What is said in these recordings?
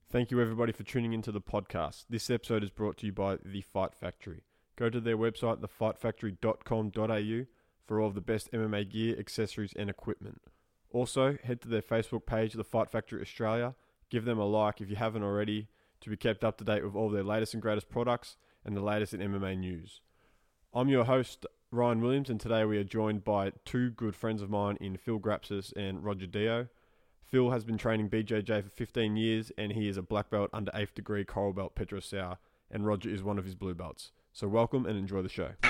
Thank you everybody for tuning into the podcast. This episode is brought to you by The Fight Factory. Go to their website, thefightfactory.com.au for all of the best MMA gear, accessories and equipment. Also, head to their Facebook page, The Fight Factory Australia. Give them a like if you haven't already to be kept up to date with all their latest and greatest products and the latest in MMA news. I'm your host, Ryan Williams, and today we are joined by two good friends of mine in Phil Grapsis and Roger Dio. Phil has been training BJJ for 15 years and he is a black belt under 8th degree coral belt Pedro Sauer, and Roger is one of his blue belts. So welcome and enjoy the show.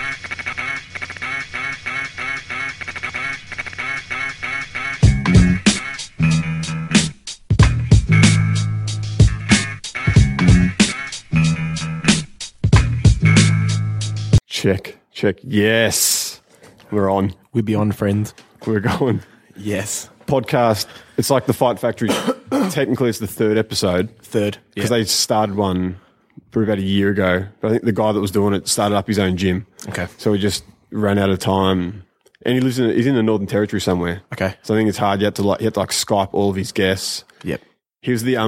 Check. Yes. We're on. We're beyond friends. We're going. Yes. Podcast. It's like the Fight Factory. Technically, it's the third episode. Third. Because they started one for about a year ago. But I think the guy that was doing it started up his own gym. Okay. So we just ran out of time. And he's in the Northern Territory somewhere. Okay. So I think it's hard. You have to Skype all of his guests. Yep. Here's the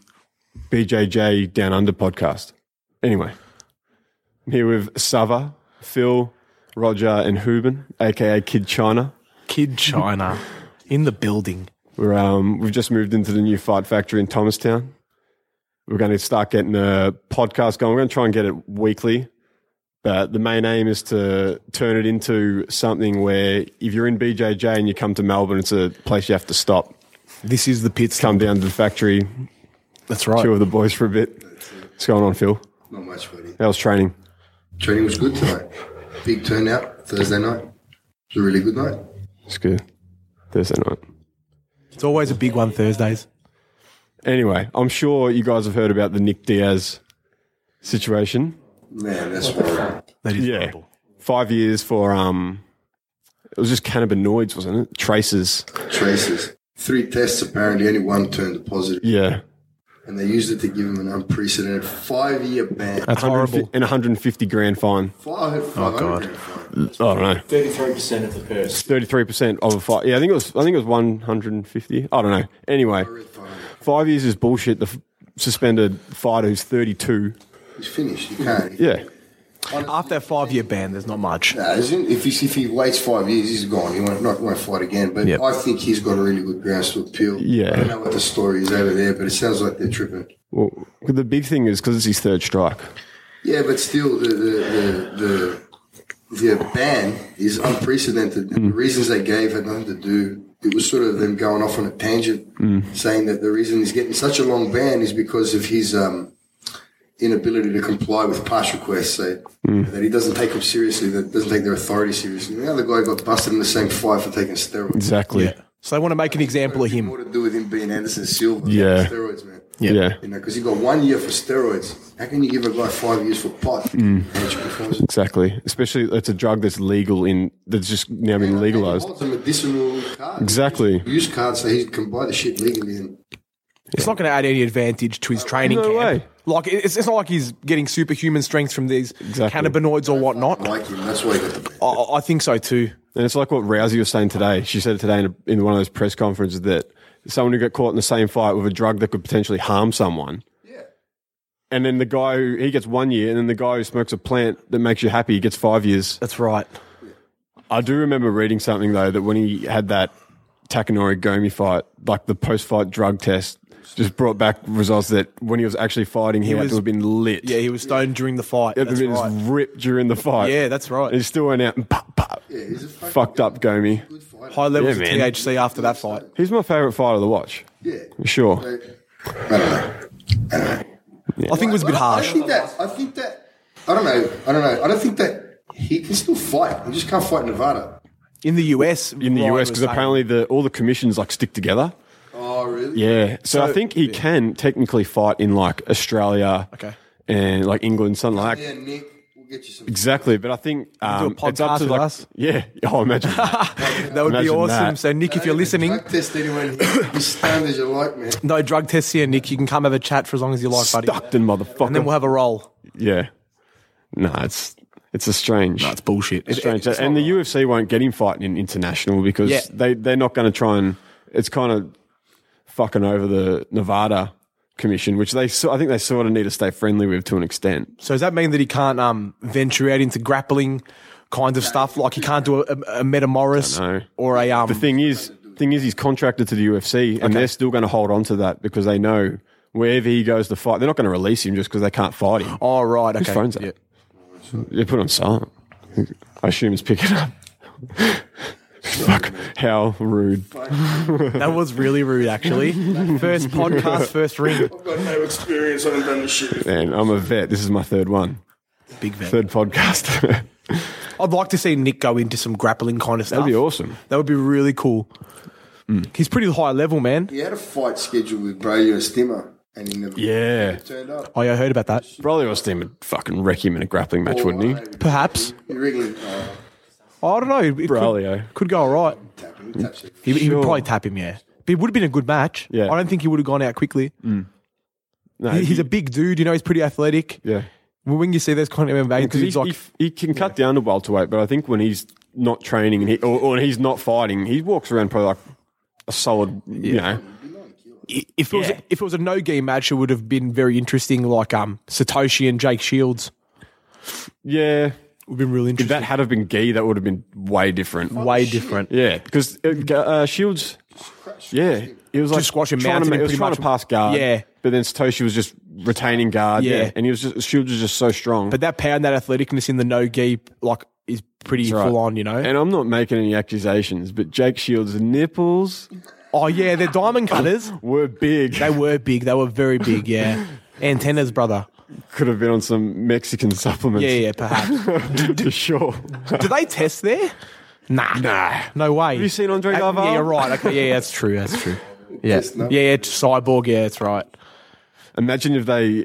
BJJ Down Under podcast. Anyway, I'm here with Sava, Phil, Roger, and Hooben, aka Kid China. Kid China in the building. We've just moved into the new Fight Factory in Thomastown. We're going to start getting a podcast going. We're going to try and get it weekly, but the main aim is to turn it into something where if you're in BJJ and you come to Melbourne, it's a place you have to stop. This is the pit stop. Come down to the factory. That's right. Chill with the boys for a bit. What's going on, Phil? Not much, buddy. How's training? Training was good tonight. Big turnout Thursday night. It was a really good night. It's good. Thursday night. It's always a big one Thursdays. Anyway, I'm sure you guys have heard about the Nick Diaz situation. Man, that's horrible. That is horrible. 5 years for it was just cannabinoids, wasn't it? Traces. 3 tests, apparently only one turned positive. Yeah. And they used it to give him an unprecedented 5-year ban. That's horrible. And 150 grand fine. God. I don't know. 33% of the purse. 33% of a fight. Yeah, I think it was 150. I don't know. Anyway, 5 years is bullshit. The suspended fighter who's 32. He's finished. He can't. Yeah. After a 5-year ban, there's not much. Nah, if he waits 5 years, he's gone. He won't fight again. But Yep. I think he's got a really good grounds to appeal. Yeah. I don't know what the story is over there, but it sounds like they're tripping. Well, the big thing is because it's his third strike. Yeah, but still, the ban is unprecedented. And the reasons they gave had nothing to do. It was sort of them going off on a tangent, saying that the reason he's getting such a long ban is because of his inability to comply with pass requests. That he doesn't take them seriously, that doesn't take their authority seriously. The other guy got busted in the same fight for taking steroids. Exactly. Yeah. So they want to make an example of him. More to do with him being Anderson Silva. Yeah. Steroids, man. Yeah. You know, because he got 1 year for steroids. How can you give a guy 5 years for pot? Exactly. Especially it's a drug that's legal that's just now been legalized. He holds a medicinal card. Exactly. Use card so he can buy the shit legally. And It's not going to add any advantage to his training No camp. way. Like it's not like he's getting superhuman strength from these cannabinoids or whatnot. like him. That's why he got the ban. I think so too. And it's like what Rousey was saying today. She said it today in one of those press conferences that someone who got caught in the same fight with a drug that could potentially harm someone. Yeah. And then the guy he gets 1 year, and then the guy who smokes a plant that makes you happy, he gets 5 years. That's right. I do remember reading something though that when he had that Takanori Gomi fight, like the post-fight drug test just brought back results that when he was actually fighting, he had to have been lit. Yeah, he was stoned during the fight. He had to That's have been right. just ripped during the fight. Yeah, that's right. And he still went out and pop. Yeah, he's a Fucked up Gomi. good fighter. High levels Yeah, of man. THC after that fight. He's my favourite fighter to watch. Yeah. For sure. I don't know. I think it was a bit harsh. I think that. I don't know. I don't think that he can still fight. He just can't fight in Nevada. In the US. In the Ryan US, was because saying- apparently all the commissions like stick together. Oh, really? Yeah. So I think he can technically fight in like Australia Okay. and like England, something like that. Yeah, Nick, we'll get you some. Exactly. But I think do a it's up podcast to with like, us? yeah. Oh, imagine. That would be Imagine awesome. that. So, Nick, if you're listening, Drug test anyone. As stoned as you like, man. no drug tests here, Nick. You can come have a chat for as long as you like, buddy. Stockton, motherfucker. And then we'll have a roll. Yeah. No, it's a strange. No, it's bullshit. It's strange. And the UFC won't get him fighting in international because Yeah. they're not going to try and. It's kind of fucking over the Nevada Commission, which I think they sort of need to stay friendly with to an extent. So does that mean that he can't venture out into grappling kinds of stuff? Like he can't do a Metamoris or a The thing is, he's contracted to the UFC, and they're still going to hold on to that because they know wherever he goes to fight, they're not going to release him just because they can't fight him. Oh, right. Okay. Whose phone's that? Yeah. They put it on silent. I assume it's picking up. Fuck, how rude. That was really rude, actually. First podcast, first ring. I've got no experience. I haven't done this shit. Man, I'm a vet. This is my third one. Big vet. Third podcast. I'd like to see Nick go into some grappling kind of stuff. That'd be awesome. That would be really cool. He's pretty high level, man. He had a fight scheduled with Brody Stimmer, and he never turned up. Oh, yeah, I heard about that. Probably was team would fucking wreck him in a grappling match, wouldn't he? Perhaps. You reckon? I don't know. It Braulio. could go all right. He would probably tap him, yeah. But it would have been a good match. Yeah. I don't think he would have gone out quickly. No, He's a big dude, he's pretty athletic. Yeah. When you see those kind of MMA dudes, Because he can cut down to welterweight, but I think when he's not training and or he's not fighting, he walks around probably like a solid, if it was a no-gi match, it would have been very interesting, like Satoshi and Jake Shields. Yeah. Would have been really If interesting. that had been gi, that would have been way different. Way different. Yeah, because Shields, he was like Just squash him, trying mounted to, him he was pretty trying much. to pass guard. Yeah. But then Satoshi was just retaining guard. Yeah. And Shields was just so strong. But that power and that athleticness in the no-gi, is pretty That's right. full on, And I'm not making any accusations, but Jake Shields' nipples Oh, yeah, they're diamond cutters. were big. They were big. They were very big, yeah. Antennas, brother. Could have been on some Mexican supplements. Yeah, perhaps. For sure. Do they test there? Nah. No way. Have you seen Andre Galvao? Yeah, you're right. Okay, yeah, that's true. That's true. Yeah, Cyborg. Yeah, that's right. Imagine if they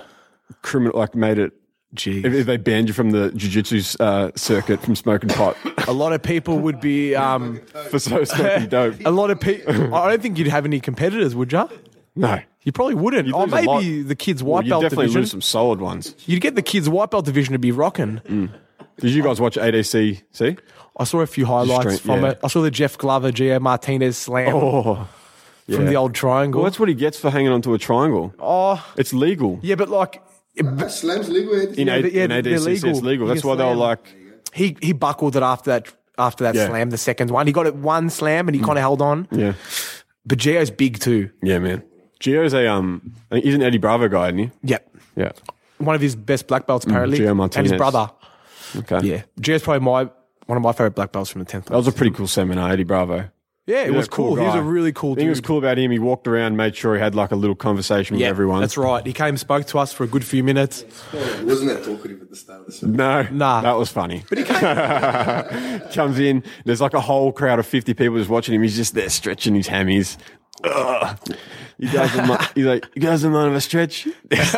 made it. Jeez. If they banned you from the jiu-jitsu circuit from smoking pot A lot of people would be. for smoking dope. A lot of people. I don't think you'd have any competitors, would you? No. You probably wouldn't. You'd Oh, lose a lot. maybe the kids' Well, white you'd belt definitely division. lose some solid ones. You'd get the kids' white belt division to be rocking. Did you guys watch ADC? See? I saw a few highlights from yeah. it. I saw the Jeff Glover, Gio Martinez slam Oh. from the old triangle. Well, that's what he gets for hanging onto a triangle. Oh, It's legal. yeah, but Slam's legal. In they're ADC, legal. it's legal. You That's can why they were slam. like, he buckled it after that Yeah. slam, the second one. He got it one slam and he kind of held on. yeah. But Gio's big too. Yeah, man. Gio's he's an Eddie Bravo guy, isn't he? Yep. Yeah. One of his best black belts, apparently. Gio and Martinez. his brother. Okay. Yeah. Gio's probably one of my favourite black belts from the 10th. That was a pretty cool seminar, Eddie Bravo. Yeah, it He's was a cool cool. He was guy. a really cool The dude. thing was cool about him, he walked around, made sure he had like a little conversation with everyone. That's right. He came, spoke to us for a good few minutes. Wasn't that talkative at the start of the show? No, Nah. that was funny. But he comes in, there's like a whole crowd of 50 people just watching him. He's just there stretching his hammies. Ugh. You guys don't mind if I stretch?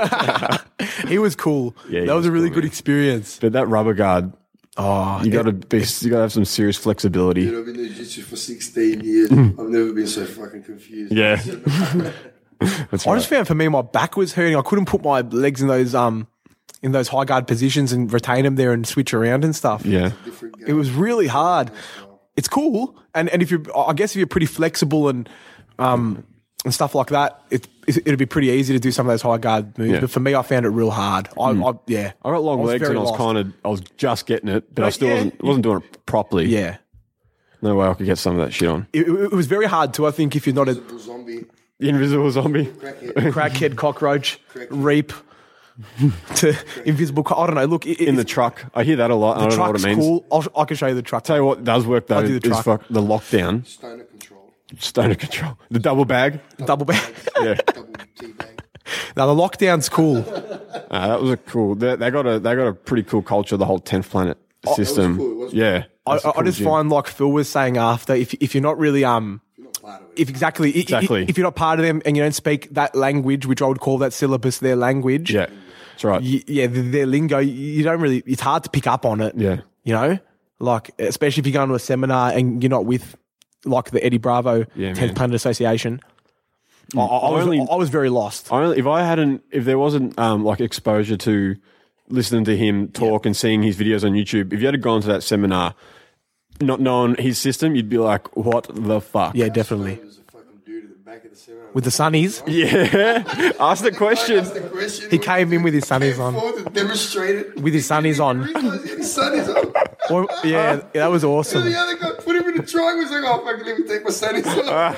He was cool. Yeah, he that was was a really cool, good man. experience. But that rubber guard, you got to have some serious flexibility. Dude, I've been doing jiu-jitsu for 16 years. I've never been so fucking confused. Yeah. That's I right. just found for me my back was hurting. I couldn't put my legs in those high guard positions and retain them there and switch around and stuff. Yeah. Different game. It was really hard. It's cool, and if you're pretty flexible and stuff like that, it'd be pretty easy to do some of those high guard moves. Yeah. But for me, I found it real hard. I got long legs very and lost. I was just getting it, but I still yeah. wasn't doing it properly. Yeah, No way I could get some of that shit on. it was very hard too. I think if you're not a Zombie, The Invisible Zombie. crackhead. crackhead, cockroach, reap, to invisible. I don't know. Look, In the truck. I hear that a lot. I don't know what truck's it means. cool. I can show you the truck. Tell you what does work though I'll do the is truck. the lockdown. Stoner control. Stoner control. The double bag. Double bag. Yeah. Double T bag. Now the lockdown's cool. That was a cool. They got a pretty cool culture. The whole 10th Planet system. cool, it was Yeah. That's a I cool just gym. find, like Phil was saying after, if you're not really You're not part of it. if you're not part of them and you don't speak that language, which I would call that syllabus their language, Yeah. That's right. their lingo, you don't really. It's hard to pick up on it. Yeah. You know, like especially if you go to a seminar and you're not with like the Eddie Bravo Yeah, 10th man. Planet Association. I was very lost. If there wasn't like exposure to listening to him talk and seeing his videos on YouTube, if you had gone to that seminar, not knowing his system, you'd be like, what the fuck? Yeah, definitely. There was a fucking dude at the back of the seminar. with the sunnies. Yeah. Ask the question. That's the question. He came in with his sunnies Came on. forward to demonstrate it. With his sunnies on. He realised he had his sunnies on. Well, yeah, that was So awesome. the other guy put him in the triangle. He's like, "Oh, fucking let me take my sunnies off."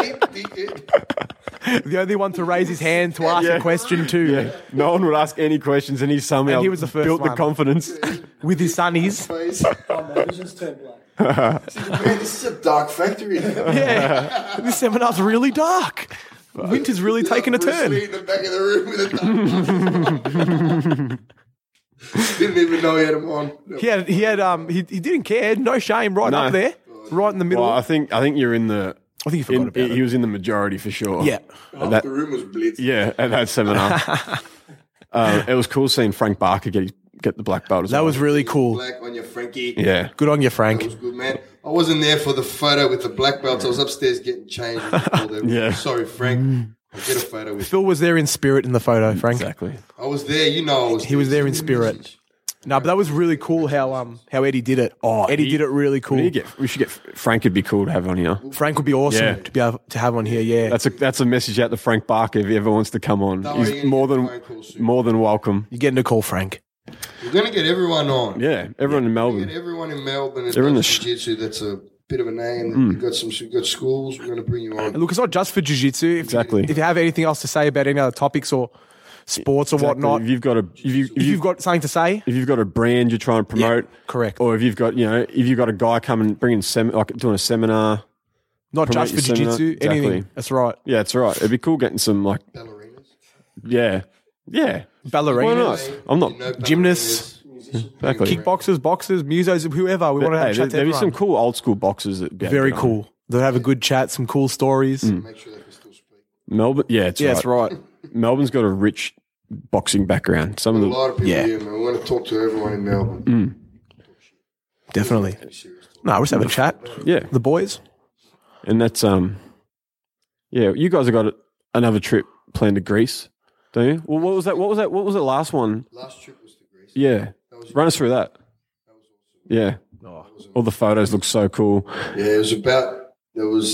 The only one to raise his hand to ask a question too. Yeah. No one would ask any questions, and he somehow And he was the first built one. the confidence. With his sunnies. Face. Oh, my vision's turned black. Man, this is a dark factory. Yeah. This seminar's really dark. Winter's really taking a Bruce turn. Lee in the back of the room with a dark. Didn't even know he had him on. He didn't care. No shame. Right No. up there. Right in the middle. Well, I think you're in the. I think you forgot about He it. was in the majority for sure. Yeah. Half the room was blitzed. Yeah, at that seminar. It was cool seeing Frank Barker get the black belt as That well. was really cool. Black on your Frankie. Yeah. Good on you, That Frank. was good, man. I wasn't there for the photo with the black belts. I was upstairs getting changed. Yeah. Sorry, Frank. I'll get a photo with you. Phil was there in spirit in the photo, Frank. Exactly. I was there. You know I was He was there in spirit. No, but that was really cool how Eddie did it. Eddie did it really cool. We should get Frank. Would be cool to have on here. Frank would be awesome Yeah. to be able to have on here. Yeah. That's a message out to Frank Barker if he ever wants to come on. No, He's he- more than phone call soon. more than welcome. You're getting a call, Frank. We're going to get everyone on. Yeah, everyone in Get Melbourne. everyone in Melbourne. They're in the jiu-jitsu. That's a bit of a name. We've got we've got schools. We're going to bring you on. And look, it's not just for jiu-jitsu. Exactly. If you have anything else to say about any other topics or sports or whatnot, If you've got a if you've got something to say, if you've got a brand you're trying to promote, correct. or if you've got a guy coming bringing like doing a seminar. Not promote just for your seminar. jiu-jitsu, anything. Exactly. That's right. Yeah, it's right. It'd be cool getting some like Ballerinas. yeah. Ballerinas, Why not? I'm not You know Gymnasts. exactly. kickboxers, boxers, musos, whoever. We want to have a Hey, chat to there'd be some everyone. cool old school boxers that Very cool. They'll have a good chat, some cool stories. Make sure they can still speak. Melbourne, yeah, it's Yeah, right. that's right. Melbourne's got a rich boxing background. Some of A the lot of people Yeah. here, man. We want to talk to everyone in Melbourne. Definitely. Be serious. No, we'll just have a chat. yeah, The boys. and that's yeah. You guys have got another trip planned to Greece, don't you? Well, what was that? What was the last one? Last trip was to Greece. Yeah, run us through that. Yeah, all the photos look so cool. Yeah, it was about. There was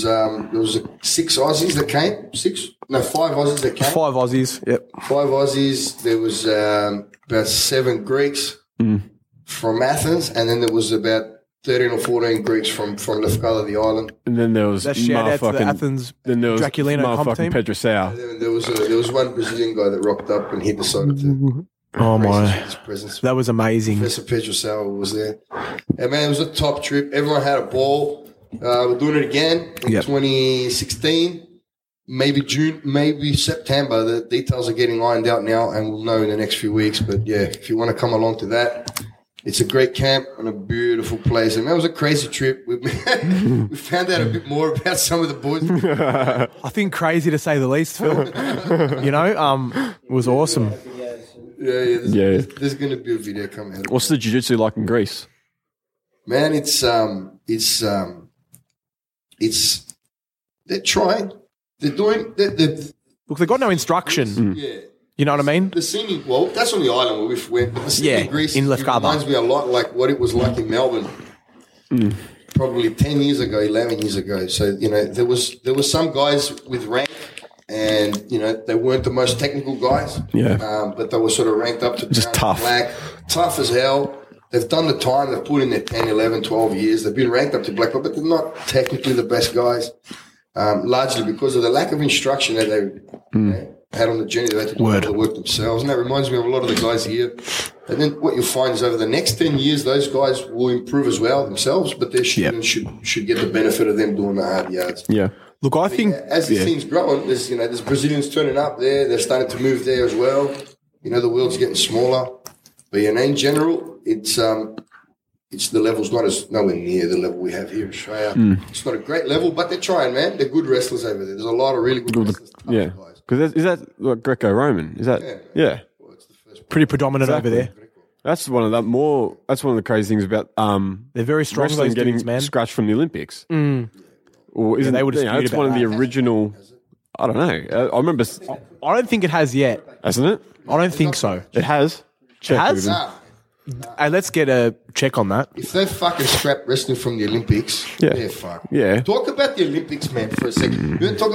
6 Aussies that came. 5 Aussies that came. 5 Aussies. Yep. 5 Aussies. There was about 7 Greeks from Athens, and then there was about 13 or 14 Greeks from Lefkada, the island. And then there was That shout out to the motherfucking- Athens Then there was Draculino comp motherfucking team. Petrosau. And then there was one Brazilian guy that rocked up, and he decided to Oh grace us my. with his presence. That was amazing. Professor Pedro Sauer was there. And man, it was a top trip. Everyone had a ball. We're doing it again in Yep. 2016. Maybe June, maybe September. The details are getting ironed out now, and we'll know in the next few weeks. But yeah, if you want to come along to that, it's a great camp and a beautiful place. And man, it was a crazy trip. We found out a bit more about some of the boys. I think crazy to say the least, Phil. It was awesome. Yeah. Yeah. There's going to be a video coming out. What's the jiu-jitsu like in Greece? Man, they're trying. They're doing. Look, they got no instruction. Yeah. You know what I mean? The scene, well, that's on the island where we went. But the scene Yeah, in Greece in it Lefkada. reminds me a lot like what it was like in Melbourne. Probably 10 years ago, 11 years ago. So, there was some guys with rank and, they weren't the most technical guys. Yeah. But they were sort of ranked up to Just brown, tough. black, tough as hell. They've done the time. They've put in their 10, 11, 12 years. They've been ranked up to black belt, but they're not technically the best guys. Largely because of the lack of instruction that they had on the journey. They had to do all the work themselves. And that reminds me of a lot of the guys here. And then what you'll find is over the next 10 years, those guys will improve as well themselves, but their students should get the benefit of them doing the hard yards. Yeah. Look, I think As the scene's growing, there's Brazilians turning up there. They're starting to move there as well. The world's getting smaller. But in general, it's the level's nowhere near the level we have here in Australia. It's not a great level, but they're trying, man. They're good wrestlers over there. There's a lot of really good wrestlers. tough Yeah. guys. Because is that like Greco-Roman? Is that yeah? Well, it's the first pretty predominant over there. That's one of the crazy things about They're very strong, wrestling those getting dudes, man. scratched from the Olympics. Or isn't they would dispute it's one of about the that. original. I don't know. I remember, I don't think it has yet. hasn't it? I don't think so. It has. Check has? Ruben. Nah, Hey, let's get a check on that. if they fucking scrap wrestling from the Olympics, Yeah. they're fucked. Yeah. Talk about the Olympics, man, for a second. You don't talk about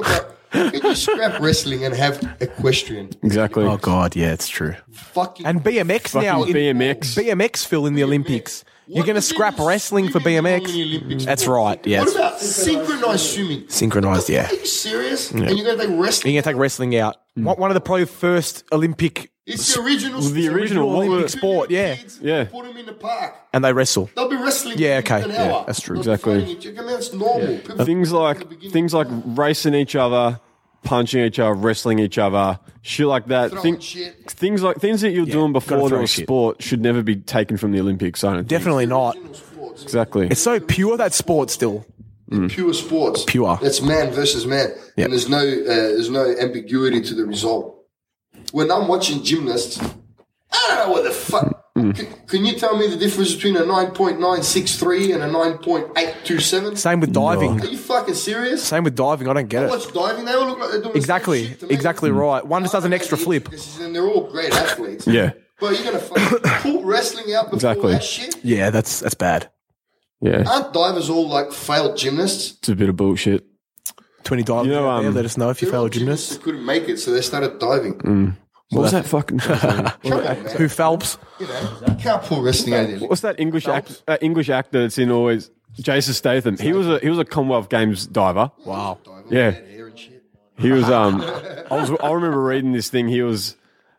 Can you scrap wrestling and have equestrian? Exactly. Oh God, yeah, it's true. Fucking And BMX now. Fucking BMX. BMX Phil in the Olympics. You're going to scrap wrestling for BMX? That's right. Yeah. What about synchronized swimming? Synchronized, yeah. Are you serious? And you're going to take wrestling? You're going to take wrestling out. One of the probably first Olympic, It's the original. The sport. original what Olympic were- sport, yeah. Kids, Yeah. Put them in the park. and they wrestle. They'll be wrestling. Yeah, for okay. an Yeah, hour. that's true. They'll be Exactly. fighting each other. I mean, it's normal. People- Things like racing each other, punching each other, wrestling each other, shit like that. Throwing shit. Things that you're doing gotta before throw there was shit. sport should never be taken from the Olympics. I don't think. Definitely not. Original sports. Exactly. It's so pure, that sport still. Pure sports. Pure. That's man versus man. Yeah. And there's no ambiguity to the result. When I'm watching gymnasts, I don't know what the fuck. Can you tell me the difference between a 9.963 and a 9.827? Same with diving. Are you fucking serious? Same with diving. I don't get I it. watch diving, they all look like they're doing Exactly. the same shit to me. Exactly right. One just does an I extra know the flip. intricacies, and they're all great athletes. Yeah. But you're going to fucking pull wrestling out before Exactly. that shit? Yeah, that's bad. Yeah. Aren't divers all like failed gymnasts? It's a bit of bullshit. 20 divers You know, out there. um, Let us know if you They're all failed gymnasts. that couldn't make it, so they started diving. What was that fucking? Come on, man. Who Phelps? You know, you can't pull wrestling out of What's that English actor that's in always? Jason Statham. He was a Commonwealth Games diver. Wow. Yeah. hair and shit. He was. I remember reading this thing. He was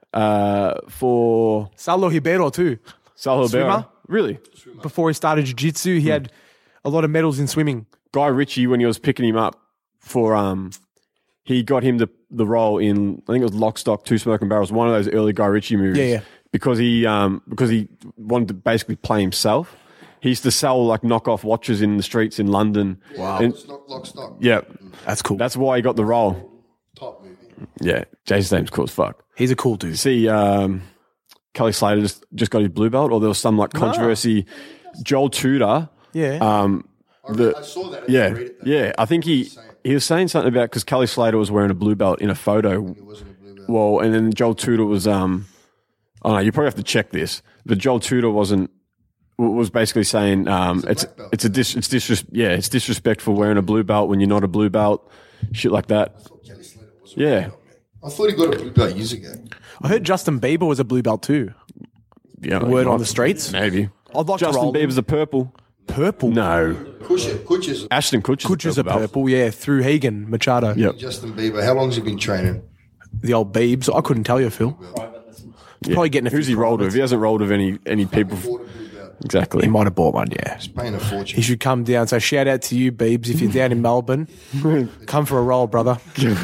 for Saulo Ribeiro too. Sal Swimmer? Hilbert. Really? Before he started jiu-jitsu, he had a lot of medals in swimming. Guy Ritchie, when he was picking him up for he got him the role in, I think it was Lock, Stock, Two Smoking Barrels, one of those early Guy Ritchie movies. Yeah. Because he wanted to basically play himself. He used to sell like knockoff watches in the streets in London. Wow. And, It's not lock stock. yeah, That's cool. that's why he got the role. Top movie. Yeah, Jason Statham's cool as fuck. He's a cool dude. See, Kelly Slater just got his blue belt, or there was some like controversy. Joel Tudor. Yeah. I saw that. I Yeah, didn't read it, though. yeah. I think he was saying something about because Kelly Slater was wearing a blue belt in a photo. It wasn't a blue belt. Well, and then Joel Tudor was oh no, you probably have to check this. But Joel Tudor was basically saying it's disrespectful wearing a blue belt when you're not a blue belt, shit like that. Kelly Slater was a Yeah, blue belt, man. I thought he got a blue belt years ago. I heard Justin Bieber was a blue belt too. yeah. Word on the streets. maybe. I'd like Justin to roll Bieber's a purple. purple. No, Kutcher's Ashton Kutcher's Kutcher's a belt. purple, yeah, through Hegan, Machado. Yep. Justin Bieber. How long has he been training? The old Biebs. I couldn't tell you, Phil. Probably getting a Who's few he rolled with? privates. He hasn't rolled with any people. Bought a blue belt. Exactly. He might have bought one, yeah. He's paying a fortune. He should come down. So shout out to you, Biebs, if you're down in Melbourne. Come for a roll, brother.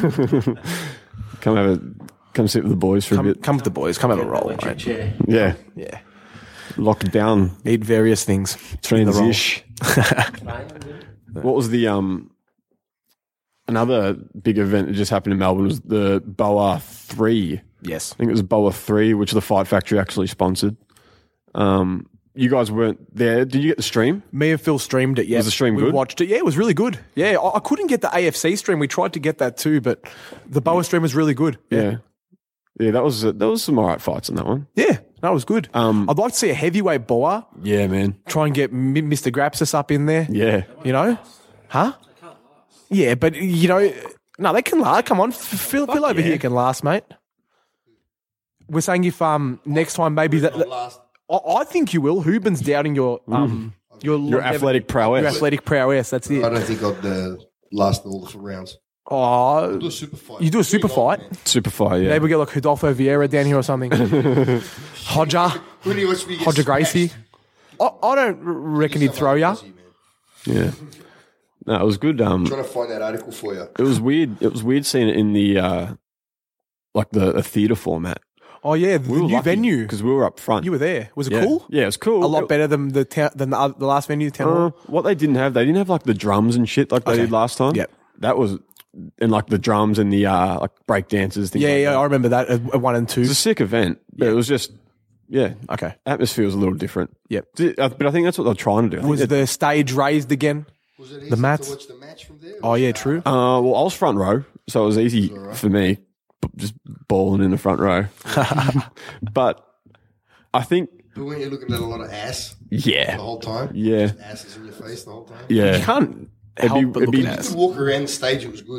Come sit with the boys for a bit. Come with the boys. Come have a roll, Electric mate. chair. Yeah, Yeah. locked down. Need various things. Transish. What was the another big event that just happened in Melbourne was the Boa 3. Yes. I think it was Boa 3, which the Fight Factory actually sponsored. You guys weren't there. Did you get the stream? Me and Phil streamed it. Yeah, Was the stream we good? watched it. Yeah, it was really good. Yeah, I couldn't get the AFC stream. We tried to get that too, but the Boa stream was really good. Yeah. Yeah, that was some alright fights in that one. Yeah, that was good. I'd like to see a heavyweight Boa. Yeah, man. Try and get Mr. Grapsis up in there. Yeah. You know? Huh? Yeah, but you know, no, they can last. Come on, Phil over here can last, mate. We're saying if next time maybe Last. I think you will. Hooben's doubting your Your athletic prowess. Your athletic prowess. That's I it. don't think I'd last all the rounds. Oh, Do a super fight. you do a super fight. Super fight, yeah. Maybe we get like Rodolfo Vieira down here or something. Hodger, When you watch me get Hodger Gracie. I don't reckon he'd throw ya. Yeah. No, it was good. Trying to find that article for you. It was weird. It was weird seeing it in the like the theater format. Oh yeah, the new venue. Because we were up front. You were there. Was it yeah. cool? Yeah, it was cool. A lot better than the last venue, Town Hall. What they didn't have like the drums and shit like they did last time. Yep. That was, and like the drums and the like break dancers. Things Yeah, like yeah, that. I remember that at 1 and 2. It was a sick event, but it was just, yeah. Okay. Atmosphere was a little different. Yep. But I think that's what they're trying to do. I think Was the stage raised again? Was it easy mats? to watch the match from there? Oh yeah, true. well, I was front row, so it was easy for me, just balling in the front row. But I think, But when you're looking at a lot of ass yeah, the whole time, yeah, just asses in your face the whole time. yeah. You can't It'd help be- but it'd look be- at You it. could walk around the stage, it was good.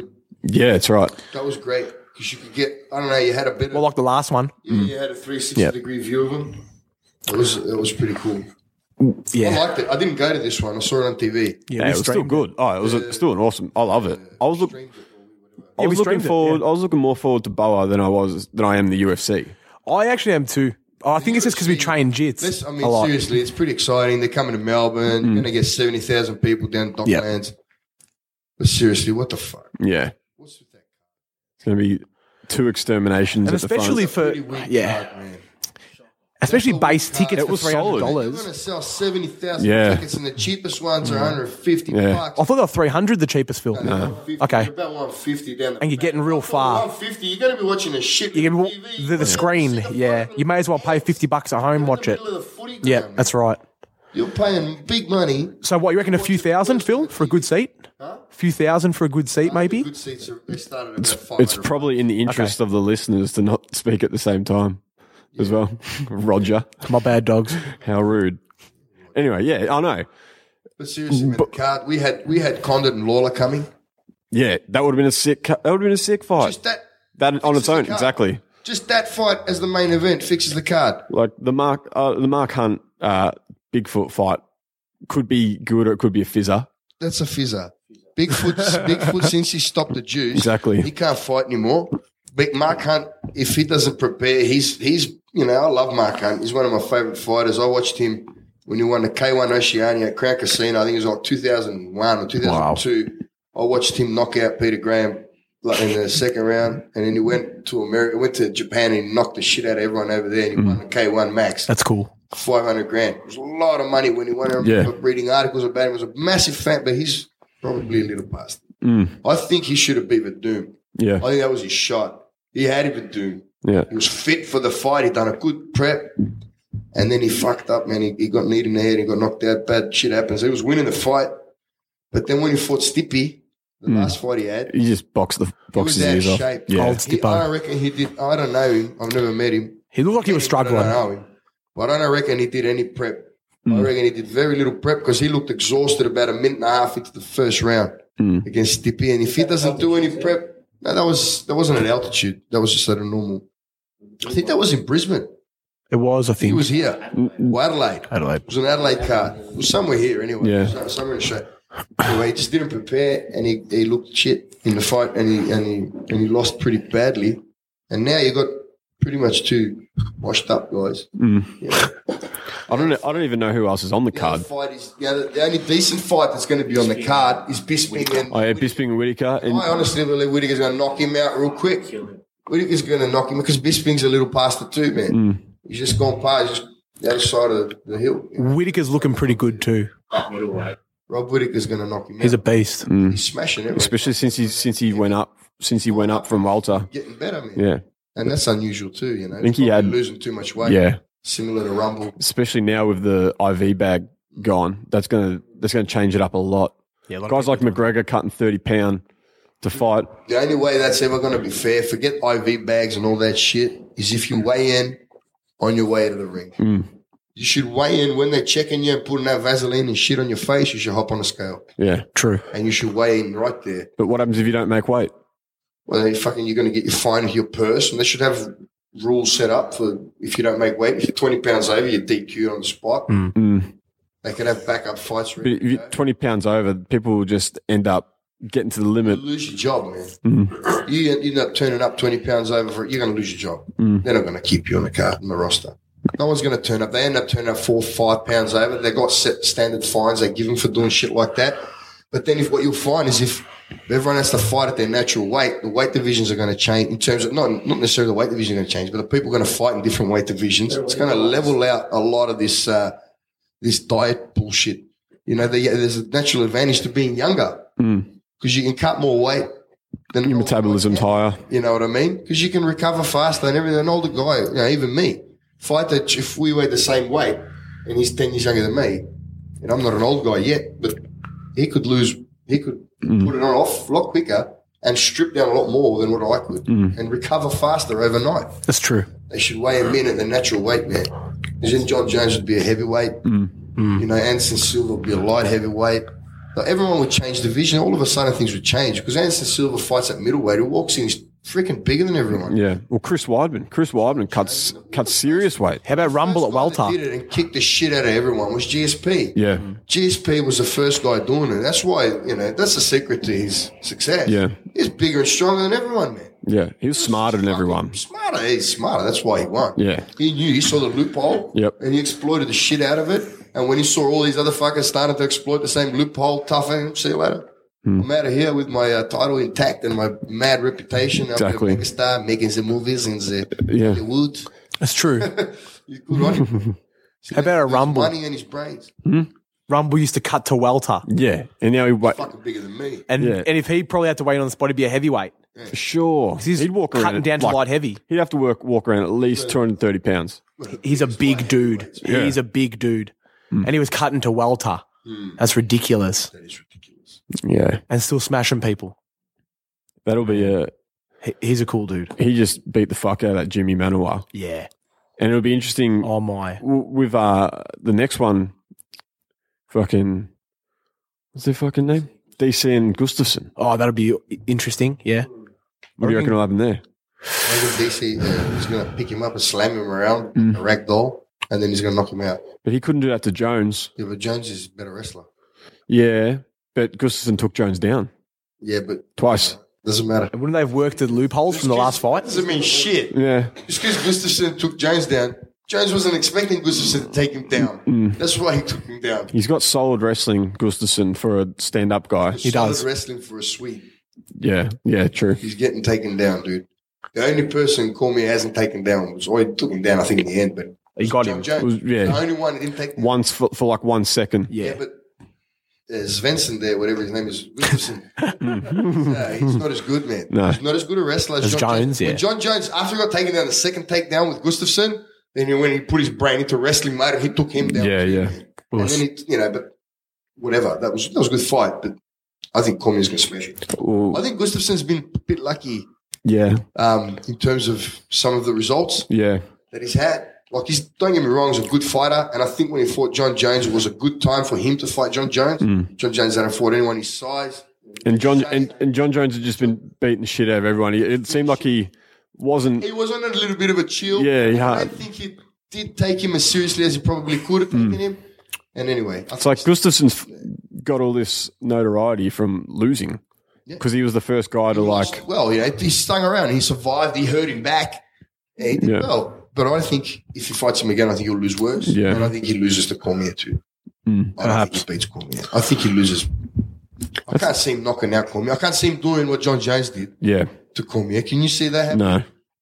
Yeah, that's right. That was great because you could get, I don't know, you had a bit of, Well, like the last one. you had a 360-degree view of them. It was pretty cool. Yeah. I liked it. I didn't go to this one. I saw it on TV. Yeah, Yeah, we it was still streamed good. Oh, it was still an awesome. I love it. I was Streamed it or whatever. I was we looking streamed it, forward. I was looking more forward to Boa than I am the UFC. I actually am too. I think it's just because we train jits I a mean, lot. seriously, it's pretty exciting. They're coming to Melbourne. You're going to get 70,000 people down Docklands. But seriously, what the fuck? Yeah, What's with that? it's going to be 2 exterminations And at the front. especially for Pretty weak yeah, card, man. especially base tickets It for was solid. They're $300. going to sell 70,000 Yeah. tickets, and the cheapest ones are $150 Yeah. bucks. I thought they were 300. The cheapest film. Okay. About 150 down the And you're getting real far. 150, you're going to be watching a shit You TV. can, the screen, yeah. You may as well pay $50 at home, watch it. Yeah, that's right. You're paying big money. So what, you reckon a few thousand, Phil, for a good seat? Huh? A few thousand for a good seat, maybe? Good seats are, they started at about 500. It's probably in the interest of the listeners to not speak at the same time as well. Roger, My bad, dogs. how rude. Anyway, yeah, I know. But seriously, man, the card, we had Condit and Lawler coming. Yeah, that would have been a sick. That would have been a sick fight. Just that That on its fixes the own, card. exactly. Just that fight as the main event fixes the card. Like the Mark Hunt Bigfoot fight could be good or it could be a fizzer. That's a fizzer. Bigfoot, since he stopped the juice, Exactly. he can't fight anymore. But Mark Hunt, if he doesn't prepare, he's you know, I love Mark Hunt. He's one of my favourite fighters. I watched him when he won the K1 Oceania at Crown Casino. I think it was like 2001 or 2002. I watched him knock out Peter Graham in the second round, and then he went to America, went to Japan, and he knocked the shit out of everyone over there, and he won the K1 Max. That's cool. 500 grand. It was a lot of money when he won. I remember reading articles about him. He was a massive fan, but he's probably a little past. I think he should have beat Verdum. Yeah, I think that was his shot. He had it Verdum. yeah. He was fit for the fight. He'd done a good prep. And then he fucked up, man. He got kneed in the head. He got knocked out. Bad shit happens. He was winning the fight. But then when he fought Stipe, the last fight he had, He just boxed he his was out of ears off. shape. Yeah, Old Stipe. I reckon he did. I don't know him. I've never met him. He looked like he was I struggling. don't know him. But I don't reckon he did any prep. I reckon he did very little prep because he looked exhausted about a minute and a half into the first round against Stipe. And if he doesn't do any prep, no, that wasn't at altitude. That was just at a normal. I think that was in Brisbane. It was, I He think. was here. Or Adelaide. Adelaide. It was an Adelaide card. It was somewhere here anyway. Yeah. It was somewhere in Australia. Anyway, he just didn't prepare, and he looked shit in the fight, and he lost pretty badly. And now you got pretty much 2 washed up guys. Yeah. I don't even know who else is on the The other card. fight is the only decent fight that's going to be on the card is Bisping and. Oh yeah, Bisping and Whittaker. And I honestly believe Whittaker's going to knock him out real quick. Whittaker's going to knock him because Bisping's a little past the 2, man. He's just gone past just the other side of the hill. Whittaker's looking pretty good too. Rob Whittaker's going to knock him out. He's a beast. He's smashing everyone. especially since he went up from Walter. Getting better, man. Yeah, And that's unusual too, you know. think he Probably had- losing too much weight. yeah. Similar to Rumble. Especially now with the IV bag gone, that's gonna change it up a lot. Yeah, a lot of Guys like McGregor cutting 30 pound to fight. The only way that's ever going to be fair, forget IV bags and all that shit, is if you weigh in on your way to the ring. You should weigh in when they're checking you and putting that Vaseline and shit on your face. You should hop on a scale Yeah, True. and you should weigh in right there. but what happens if you don't make weight? Well, then you're going to get your fine with your purse, and they should have rules set up for if you don't make weight. If you're 20 pounds over, you're DQ'd on the spot. They could have backup fights. But Ready if to you're go. 20 pounds over, people will just end up getting to the limit. You lose your job, man. You end up turning up 20 pounds over for it, you're going to lose your job. They're not going to keep you on the card, on the roster. No one's going to turn up. They end up turning up 4 or 5 pounds over. They've got set standard fines they give them for doing shit like that. But then what you'll find is if everyone has to fight at their natural weight, the weight divisions are going to change in terms of, not necessarily the weight division are going to change, but the people are going to fight in different weight divisions. It's going to level out a lot of this diet bullshit. You know, there's a natural advantage to being younger because you can cut more weight. Than Your metabolism's higher. You know what I mean? Because you can recover faster and everything. An older guy, you know, even me, if we weigh the same weight and he's 10 years younger than me, and I'm not an old guy yet, but he could put it on off a lot quicker and strip down a lot more than what I could and recover faster overnight. That's true. They should weigh him in at the natural weight, man. Because then John Jones would be a heavyweight. You know, Anderson Silva would be a light heavyweight. Like everyone would change division. All of a sudden, things would change because Anderson Silva fights at middleweight. He walks in, he's freaking bigger than everyone. Yeah. Well, Chris Weidman cuts serious weight. How about Rumble at First guy that welter? did it and kicked the shit out of everyone was GSP. Yeah. GSP was the first guy doing it. That's why, that's the secret to his success. Yeah. He's bigger and stronger than everyone, man. Yeah. He was smarter than everyone. Smarter. He's smarter. That's why he won. Yeah. He saw the loophole. Yep. And he exploited the shit out of it. And when he saw all these other fuckers starting to exploit the same loophole, toughen, see you later. I'm out of here with my title intact and my mad reputation. Exactly. I'm a star making the movies in the Yeah. Hollywood. That's true. He's good on him. How about a Rumble? Money in his brains. Rumble used to cut to welter. Yeah. And now he Fucking bigger than me. And Yeah. and if he probably had to wait on the spot, he'd be a heavyweight. for sure. He's He'd walk around cutting down to light heavy. He'd have to walk around at least 230 pounds. He's a big dude. Yeah. He's a big dude. And he was cutting to welter. That's ridiculous. That is ridiculous. Yeah. And still smashing people. That'll be He's a cool dude. he just beat the fuck out of that Jimmy Manuwa. Yeah. And it'll be interesting Oh my. with the next one, fucking, what's their fucking name? DC and Gustafsson. Oh, that'll be interesting. Yeah. What do you reckon will happen there? I think DC is going to pick him up and slam him around, a ragdoll, and then he's going to knock him out. But he couldn't do that to Jones. Yeah, but Jones is a better wrestler. Yeah, but Gustafsson took Jones down Yeah, but twice. doesn't matter. Wouldn't they have worked the loopholes from the last fight? Doesn't mean shit. Yeah, Just because Gustafsson took Jones down, Jones wasn't expecting Gustafsson to take him down. That's why he took him down. he's got solid wrestling, Gustafsson, for a stand-up guy. He does. wrestling for a Swede. Yeah, true. He's getting taken down, dude. The only person Cormier hasn't taken down was, he took him down, I think, in the end, but He got John him. Jones. Was- yeah. The only one that didn't take him down. Once for like 1 second. Yeah, Yeah. but Svensson there, whatever his name is, Gustafsson, he's not as good, man. No. He's not as good a wrestler as As John Jones, yeah. When John Jones, after he got taken down the second takedown with Gustafsson, then when he put his brain into wrestling mode, he took him down. Yeah, too, yeah. man. And then but whatever. That was a good fight, but I think Cormier's going to smash it. Ooh, I think Gustafsson's been a bit lucky yeah, in terms of some of the results yeah, that he's had. Like, don't get me wrong, he's a good fighter. And I think when he fought John Jones, it was a good time for him to fight John Jones. John Jones hadn't fought anyone his size. And John Jones had just been beating the shit out of everyone. It seemed like he wasn't. He was on a little bit of a chill. Yeah, he I had. don't think he did take him as seriously as he probably could have taken him. And anyway, It's like Gustafsson's got all this notoriety from losing because he was the first guy to like. well, he stung around. He survived. He hurt him back. And he did Yeah. well. But I think if he fights him again, I think he'll lose worse. Yeah. And I think he loses to Cormier too. I don't perhaps. think he beats Cormier. I think he loses. I can't see him knocking out Cormier. I can't see him doing what John Jones did Yeah, to Cormier. Can you see that happen? no,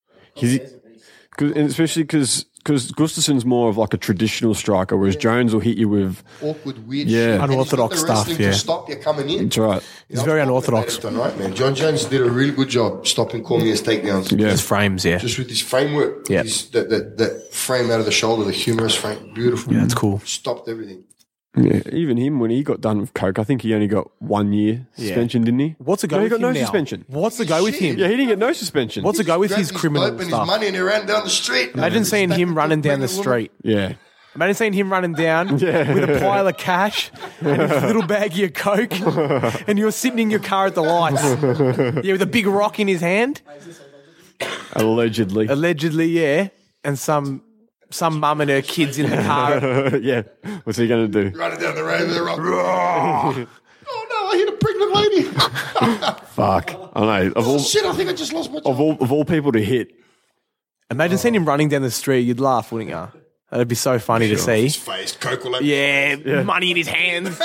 and especially because Gustafsson's more of like a traditional striker, whereas Jones will hit you with. Awkward, weird Yeah. shit. And he's Unorthodox got the wrestling stuff, yeah. to stop you coming in. That's right. He's very unorthodox. Right, man. John Jones did a really good job stopping Cormier's takedowns. Yeah, His frames, yeah. Just with his framework. Yeah. That frame out of the shoulder, the humerus frame. Beautiful. Yeah, that's cool. Stopped everything. yeah. Even him when he got done with coke, I think he only got 1 year suspension, didn't he? What's the go No, he with got him no now? suspension. What's the go with him? Yeah, he didn't get no suspension. What's the go with Grabbed his criminal dope and stuff? his money and he ran down the street. Imagine seeing him running down the street. Yeah, Imagine seeing him running down with a pile of cash and his little baggie of coke, and you're sitting in your car at the lights. Yeah, with a big rock in his hand, allegedly. allegedly. Yeah, and some mum and her kids in the car. Yeah, what's he going to do? Running down the road with a rock. Oh no, I hit a pregnant lady. Fuck. I know. Oh shit, I think I just lost my job. Of all people to hit, Imagine seeing him running down the street. You'd laugh, wouldn't you? That'd be so funny to see. His face, coke all over. Yeah, money in his hands.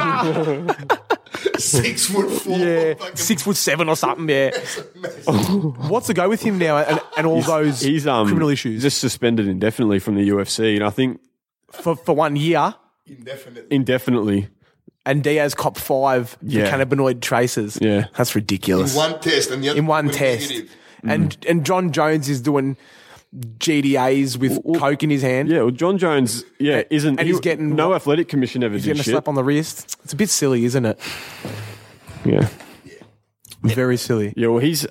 6 foot 4. Yeah, Fucking 6'7" or something. Yeah. mess. What's the go with him now and all those he's criminal issues just suspended indefinitely from the UFC, and I think for 1 year? Indefinitely. indefinitely. And Diaz cop 5 for Yeah. cannabinoid traces. Yeah. That's ridiculous. In one test and the other In one was test. negative. And John Jones is doing GDAs with coke in his hand. Yeah, well, John Jones, isn't. And he's getting no what? athletic commission ever He's did getting a shit. slap on the wrist. It's a bit silly, isn't it? Yeah, Very silly. yeah. Well, he's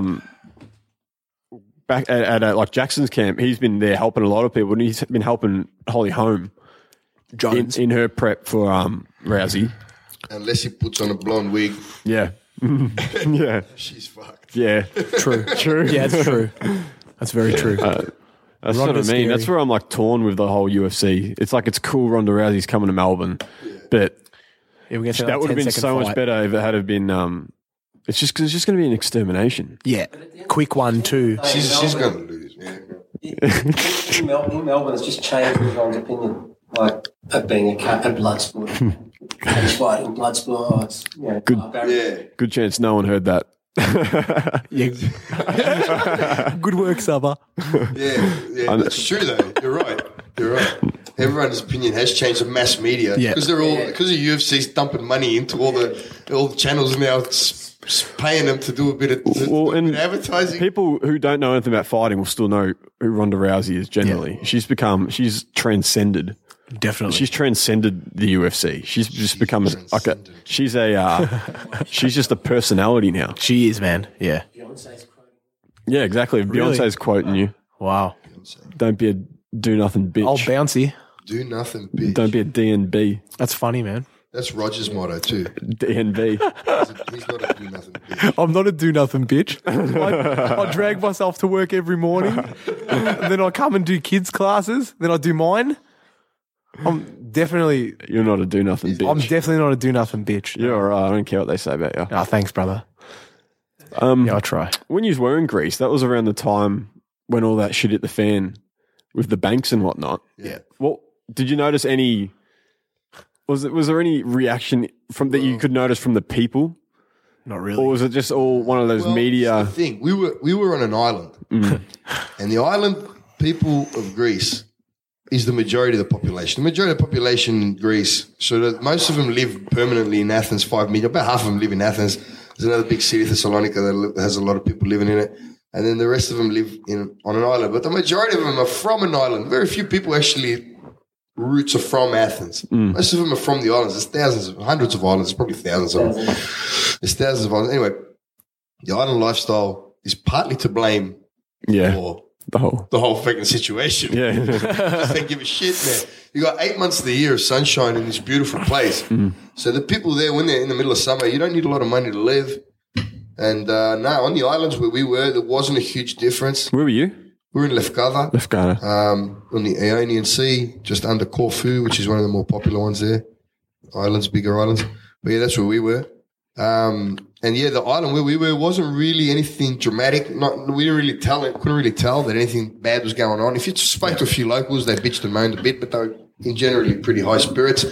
back at like Jackson's camp. He's been there helping a lot of people, and he's been helping Holly Holm Jones. in her prep for Rousey. unless he puts on a blonde wig, Yeah. Yeah. she's fucked. Yeah. True. Yeah, it's true. That's very true. That's what I Ronda's mean. scary. That's where I'm like torn with the whole UFC. It's like it's cool Ronda Rousey's coming to Melbourne, but Yeah, we're gonna say that would have been 10-second so much fight. better if it had have been. It's just going to be an extermination. Yeah, quick one too. She's going to lose. Yeah. In Melbourne, it's just changed everyone's opinion, like of being a blood sport. Cage fighting, blood sport. Oh, it's, Good. Yeah. Good chance no one heard that. Yeah. Good work, Saba. Yeah, that's true though. You're right. Everyone's opinion has changed. The mass media, Yeah. because they're all because the UFC's dumping money into all the channels now, paying them to do a bit of and advertising. People who don't know anything about fighting will still know who Ronda Rousey is. Generally, she's transcended. Definitely. She's transcended the UFC. She's just become like a. She's just a personality now. She is, man. Yeah. Beyonce's quote. Yeah, exactly. If Really? Beyonce's quoting you, Wow. don't be a do nothing bitch. Oh, bouncy. Do nothing, bitch. Don't be a DNB. That's funny, man. That's Roger's motto too. DNB. He's not a do nothing bitch. I'm not a do nothing bitch. I drag myself to work every morning, and then I come and do kids' classes. Then I do mine. I'm definitely You're not a do nothing bitch. not a do nothing bitch. You're all right. I don't care what they say about you. Oh, thanks, brother. Yeah, I try. When you were in Greece, that was around the time when all that shit hit the fan with the banks and whatnot. Yeah. What did you notice? Any was there any reaction from that you could notice from the people, Not or really. was it just all one of those Well, media? this is the thing. We were on an island, and the island people of Greece is the majority of the population. The majority of the population in Greece, so that most of them live permanently in Athens. 5 million, about half of them live in Athens. There's another big city, Thessalonica, that has a lot of people living in it, and then the rest of them live on an island. But the majority of them are from an island. Very few people actually roots are from Athens. Most of them are from the islands. There's hundreds of islands. There's probably thousands of them. There's thousands of islands. Anyway, the island lifestyle is partly to blame Yeah, for the whole. the whole fucking situation. Yeah, Just don't give a shit, man. You got 8 months of the year of sunshine in this beautiful place. So the people there, when they're in the middle of summer, you don't need a lot of money to live. And no, on the islands where we were, there wasn't a huge difference. where were you? We were in Lefkada, Lefkada. on the Ionian Sea, just under Corfu, which is one of the more popular ones there. Islands, bigger islands. But yeah, that's where we were. And yeah, the island where we were wasn't really anything dramatic. We didn't really couldn't really tell that anything bad was going on. If you spoke to a few locals, they bitched and moaned a bit, but they were in generally pretty high spirits.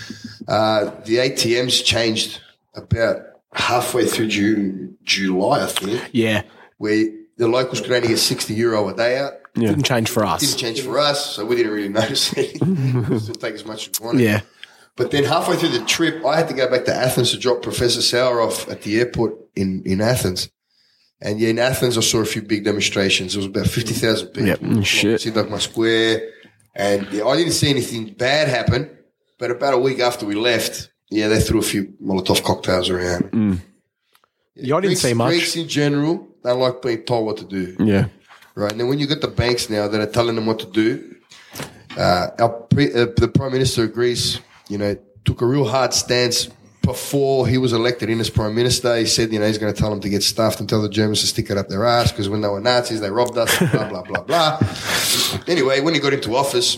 The ATMs changed about halfway through July, I think, Yeah. where the locals could only get €60 a day out. Didn't change for us. Didn't change for us, so we didn't really notice anything. We still take as much as we wanted. Yeah. But then halfway through the trip, I had to go back to Athens to drop Professor Sauer off at the airport in Athens. And yeah, in Athens, I saw a few big demonstrations. There was about 50,000 people. Yep. Shit. Syntagma Square. And yeah, I didn't see anything bad happen. But about a week after we left, yeah, they threw a few Molotov cocktails around. Yeah, I didn't see much. Greeks in general, they like being told what to do. Yeah, Right. And then when you got the banks now that are telling them what to do, the Prime Minister of Greece, took a real hard stance before he was elected in as Prime Minister. He said, he's going to tell them to get stuffed and tell the Germans to stick it up their ass because when they were Nazis, they robbed us, blah, blah, blah, blah. Anyway, when he got into office,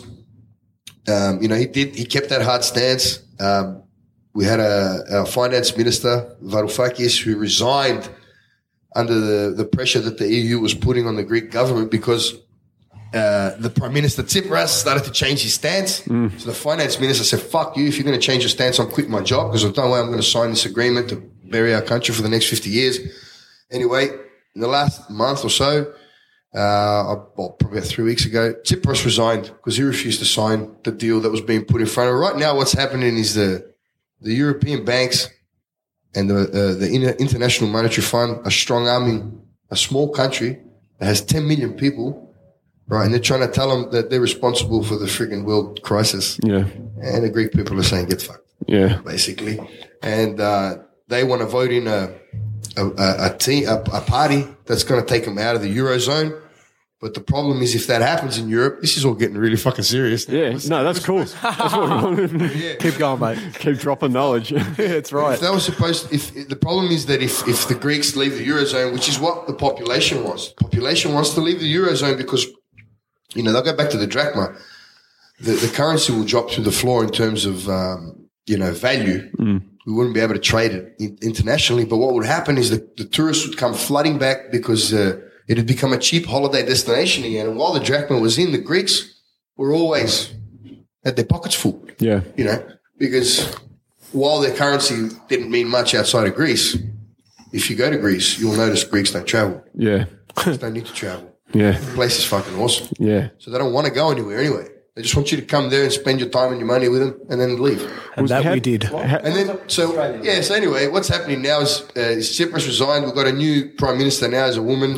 he kept that hard stance. We had a finance minister, Varoufakis, who resigned under the pressure that the EU was putting on the Greek government because the Prime Minister Tsipras started to change his stance. So the finance minister said, fuck you, if you're going to change your stance, I'm quitting my job because there's no way I'm going to sign this agreement to bury our country for the next 50 years. Anyway, in the last month or so, probably about 3 weeks ago, Tsipras resigned because he refused to sign the deal that was being put in front of him. Right now, what's happening is the European banks and the International Monetary Fund are strong-arming a small country that has 10 million people, right? And they're trying to tell them that they're responsible for the frigging world crisis. yeah, And the Greek people are saying, get fucked, yeah. basically. And they want to vote in a party that's going to take them out of the Eurozone. But the problem is, if that happens in Europe, this is all getting really fucking serious. Yeah, no, that's cool. That's what we wanted. Keep going, mate. Keep dropping knowledge. Yeah, that's right. If that was supposed, if the problem is that if the Greeks leave the Eurozone, which is what the population wants, population wants to leave the Eurozone because, you know, they'll go back to the drachma. The currency will drop through the floor in terms of, you know, value. We wouldn't be able to trade it internationally. But what would happen is the tourists would come flooding back because it had become a cheap holiday destination again. And while the drachma was in, the Greeks were always had their pockets full. Yeah. You know, because while their currency didn't mean much outside of Greece, if you go to Greece, you'll notice Greeks don't travel. Yeah. Greeks don't need to travel. Yeah. The place is fucking awesome. Yeah. So they don't want to go anywhere anyway. They just want you to come there and spend your time and your money with them and then leave. And that we did. And then, so anyway, what's happening now is Tsipras resigned. We've got a new prime minister now as a woman.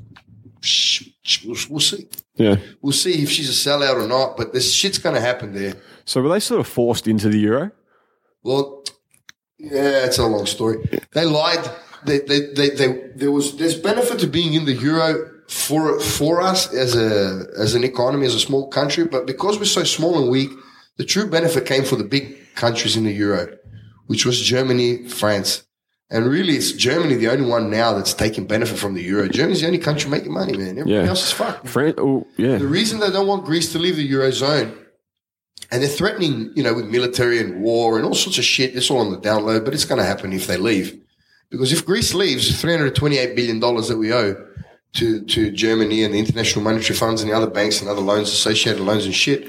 We'll see. Yeah. We'll see if she's a sellout or not, but this shit's going to happen there. So were they sort of forced into the euro? Well, yeah, it's a long story. They lied. There's benefit to being in the euro for us as an economy, as a small country, but because we're so small and weak, the true benefit came for the big countries in the euro, which was Germany, France. And really, it's Germany, the only one now that's taking benefit from the euro. Germany's the only country making money, man. Everybody else is fucked. The reason they don't want Greece to leave the eurozone, and they're threatening, you know, with military and war and all sorts of shit. It's all on the download, but it's going to happen if they leave. Because if Greece leaves, $328 billion that we owe to Germany and the International Monetary Funds and the other banks and other loans, associated loans and shit,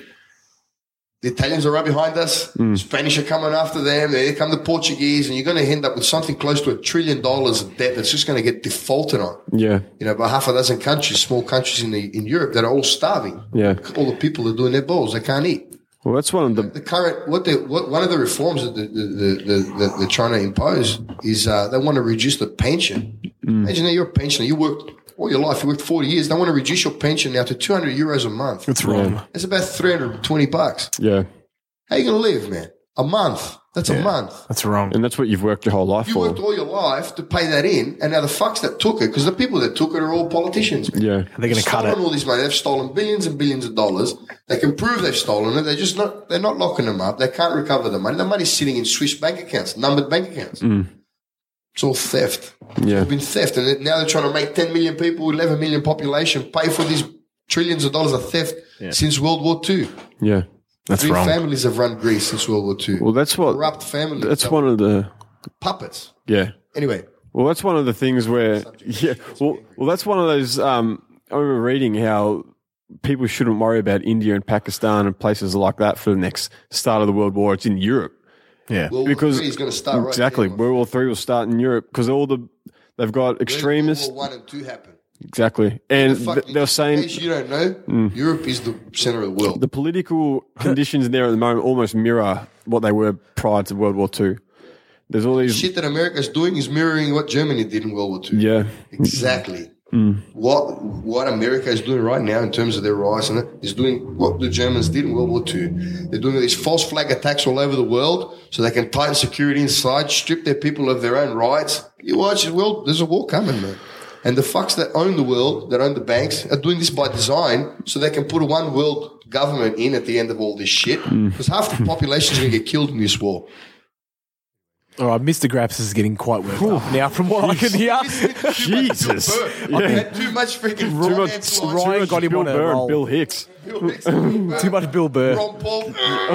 the Italians are right behind us. Spanish are coming after them. There come the Portuguese, and you're going to end up with something close to $1 trillion of debt that's just going to get defaulted on. Yeah. You know, by half a dozen countries, small countries in Europe that are all starving. Yeah. All the people are doing their balls. They can't eat. Well, that's one of the current one of the reforms that they're trying to impose is they want to reduce the pension. Imagine that you're a pensioner, you worked all your life, you worked 40 years. They want to reduce your pension now to €200 a month. That's wrong. That's about $320. Yeah. How are you going to live, man? A month. That's a month. That's wrong. And that's what you've worked your whole life You for. worked all your life to pay that in, and now the fucks that took it, because the people that took it are all politicians. Man. Yeah. They're going to cut it. All this money. They've stolen billions and billions of dollars. They can prove they've stolen it. They're not locking them up. They can't recover the money. The money's sitting in Swiss bank accounts, numbered bank accounts. It's all theft. Yeah. It's been theft. And now they're trying to make 10 million people, 11 million population pay for these trillions of dollars of theft since World War II. Yeah. That's 3 wrong. families have run Greece since World War II. Well, that's what. Corrupt families. That's one of the. Puppets. Yeah. Anyway. Well, that's one of the things where. Yeah. Well, that's one of those. I remember reading how people shouldn't worry about India and Pakistan and places like that for the next start of the World War. It's in Europe. Yeah. World Because War III is going to start right exactly, here. World War III will start in Europe because they've got extremists. World War I and II happened. Exactly, and they were saying in case you don't know, Europe is the center of the world. the political conditions there at the moment almost mirror what they were prior to World War II. There's all these Shit that America's doing is mirroring what Germany did in World War II. yeah, Exactly. What America is doing right now in terms of their rise and is doing what the Germans did in World War II. They're doing these false flag attacks all over the world so they can tighten security inside, strip their people of their own rights. You watch the world, there's a war coming, man. And the fucks that own the world, that own the banks, are doing this by design so they can put a one world government in at the end of all this shit. Because half the population is going to get killed in this war. All right, Mr. Graps is getting quite worked up now from what I can hear. Jesus. I've had too much freaking romance. Ryan got him Bill on a Burr roll. and Bill Hicks. Too much Bill Burr. Ron Paul.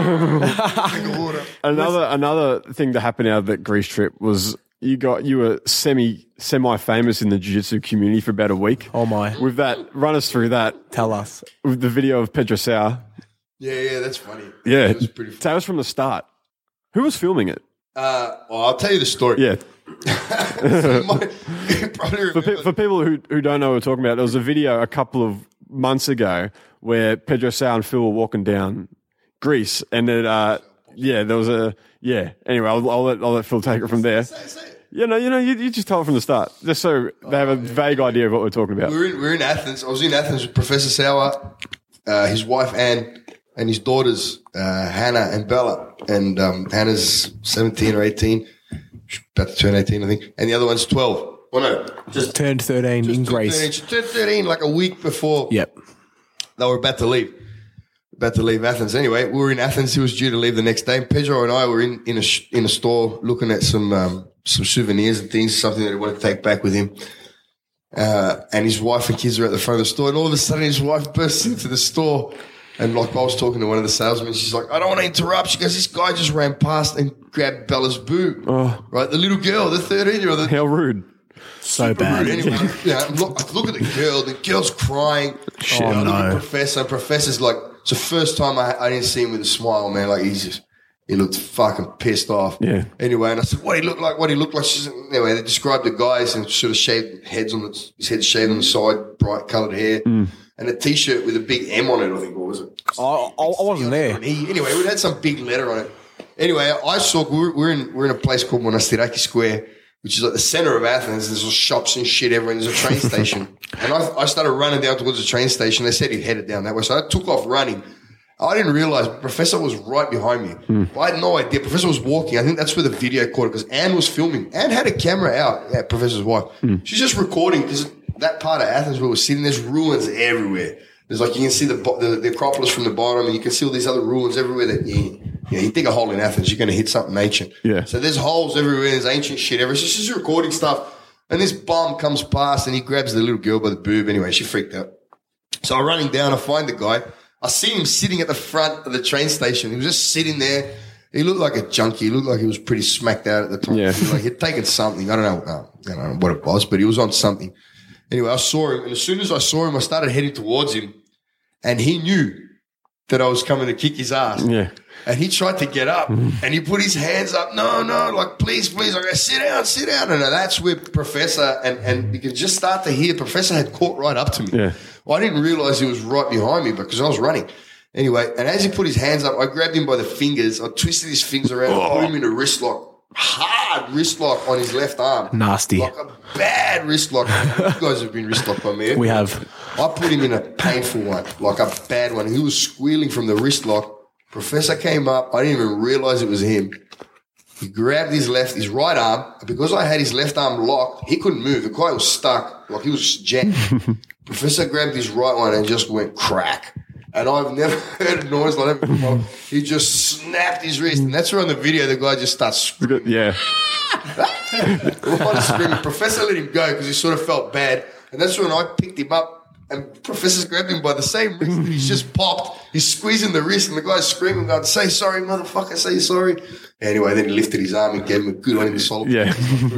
Another thing that happened out of that Greece trip was you were semi famous in the jiu-jitsu community for about a week. Oh my. With that, run us through that Tell us. with the video of Pedro Sauer. Yeah, that's funny. Yeah, It was pretty funny. tell us from the start. Who was filming it? Well, I'll tell you the story. Yeah, You might probably remember. for people who don't know what we're talking about, there was a video a couple of months ago where Pedro Sauer and Phil were walking down Greece, and then there was a Anyway, I'll let Phil take it from there. Say it. You just tell it from the start, just so they have a vague idea of what we're talking about. We're in Athens. I was in Athens with Professor Sauer, his wife Anne, and his daughters Hannah and Bella. And Hannah's 17 or 18, she's about to turn 18, I think, and the other one's 12. Well, no, just Turned 13 in Greece. She turned 13 like a week before Yep. they were about to leave. Athens. Anyway, we were in Athens. He was due to leave the next day. Pedro and I were in a store looking at some souvenirs and things, something that he wanted to take back with him. And his wife and kids are at the front of the store, and all of a sudden his wife bursts into the store. And like I was talking to one of the salesmen, she's like, I don't want to interrupt. She goes, this guy just ran past and grabbed Bella's boob. Oh. Right? The little girl, the 13-year-old. How rude. So bad. Anyway, look at the girl. The girl's crying. Shit, Look no. at Professor. Professor's like, it's the first time I didn't see him with a smile, man. Like he looked fucking pissed off. Yeah. Anyway, and I said, what he looked like? She said, anyway, they described the guys and sort of shaved heads his head shaved on the side, bright coloured hair, and a t-shirt with a big M on it, I think, what was it? I wasn't there. Anyway, we had some big letter on it. Anyway, I saw we're in a place called Monastiraki Square, which is like the center of Athens. There's all shops and shit everywhere. There's a train station, and I started running down towards the train station. They said he'd headed down that way, so I took off running. I didn't realize Professor was right behind me. I had no idea. Professor was walking. I think that's where the video caught it because Anne was filming. Anne had a camera out. Yeah, Professor's wife. She's just recording because that part of Athens where we're sitting, there's ruins everywhere. There's like, you can see the Acropolis from the bottom, and you can see all these other ruins everywhere that you dig a hole in Athens, you're going to hit something ancient. Yeah. So there's holes everywhere, there's ancient shit everywhere. So she's recording stuff, and this bum comes past, and he grabs the little girl by the boob. Anyway, she freaked out. So I'm running down, I find the guy. I see him sitting at the front of the train station. He was just sitting there. He looked like a junkie. He looked like he was pretty smacked out at the time. Yeah. He was like he'd taken something. I don't know what it was, but he was on something. Anyway, I saw him, and as soon as I saw him, I started heading towards him, and he knew that I was coming to kick his ass. Yeah. And he tried to get up, and he put his hands up. No, like, please. I go, sit down. And that's where Professor, and you can just start to hear Professor had caught right up to me. Yeah. Well, I didn't realize he was right behind me because I was running. Anyway, and as he put his hands up, I grabbed him by the fingers. I twisted his fingers around and put him in a wrist lock. Hard wrist lock on his left arm. Nasty. Like a bad wrist lock. You guys have been wrist locked by me. We have. I put him in a painful one, like a bad one. He was squealing from the wrist lock. Professor came up. I didn't even realize it was him. He grabbed his right arm. Because I had his left arm locked, he couldn't move. The guy was stuck. Like he was jammed. Professor grabbed his right one and just went crack. And I've never heard a noise like that before. He just snapped his wrist. And that's where on the video the guy just starts screaming. Yeah. Screaming. Professor let him go because he sort of felt bad. And that's when I picked him up. And Professor's grabbed him by the same wrist. And he's just popped. He's squeezing the wrist. And the guy's screaming, going, say sorry, motherfucker, say sorry. Anyway, then he lifted his arm and gave him a good one in the solar. Yeah.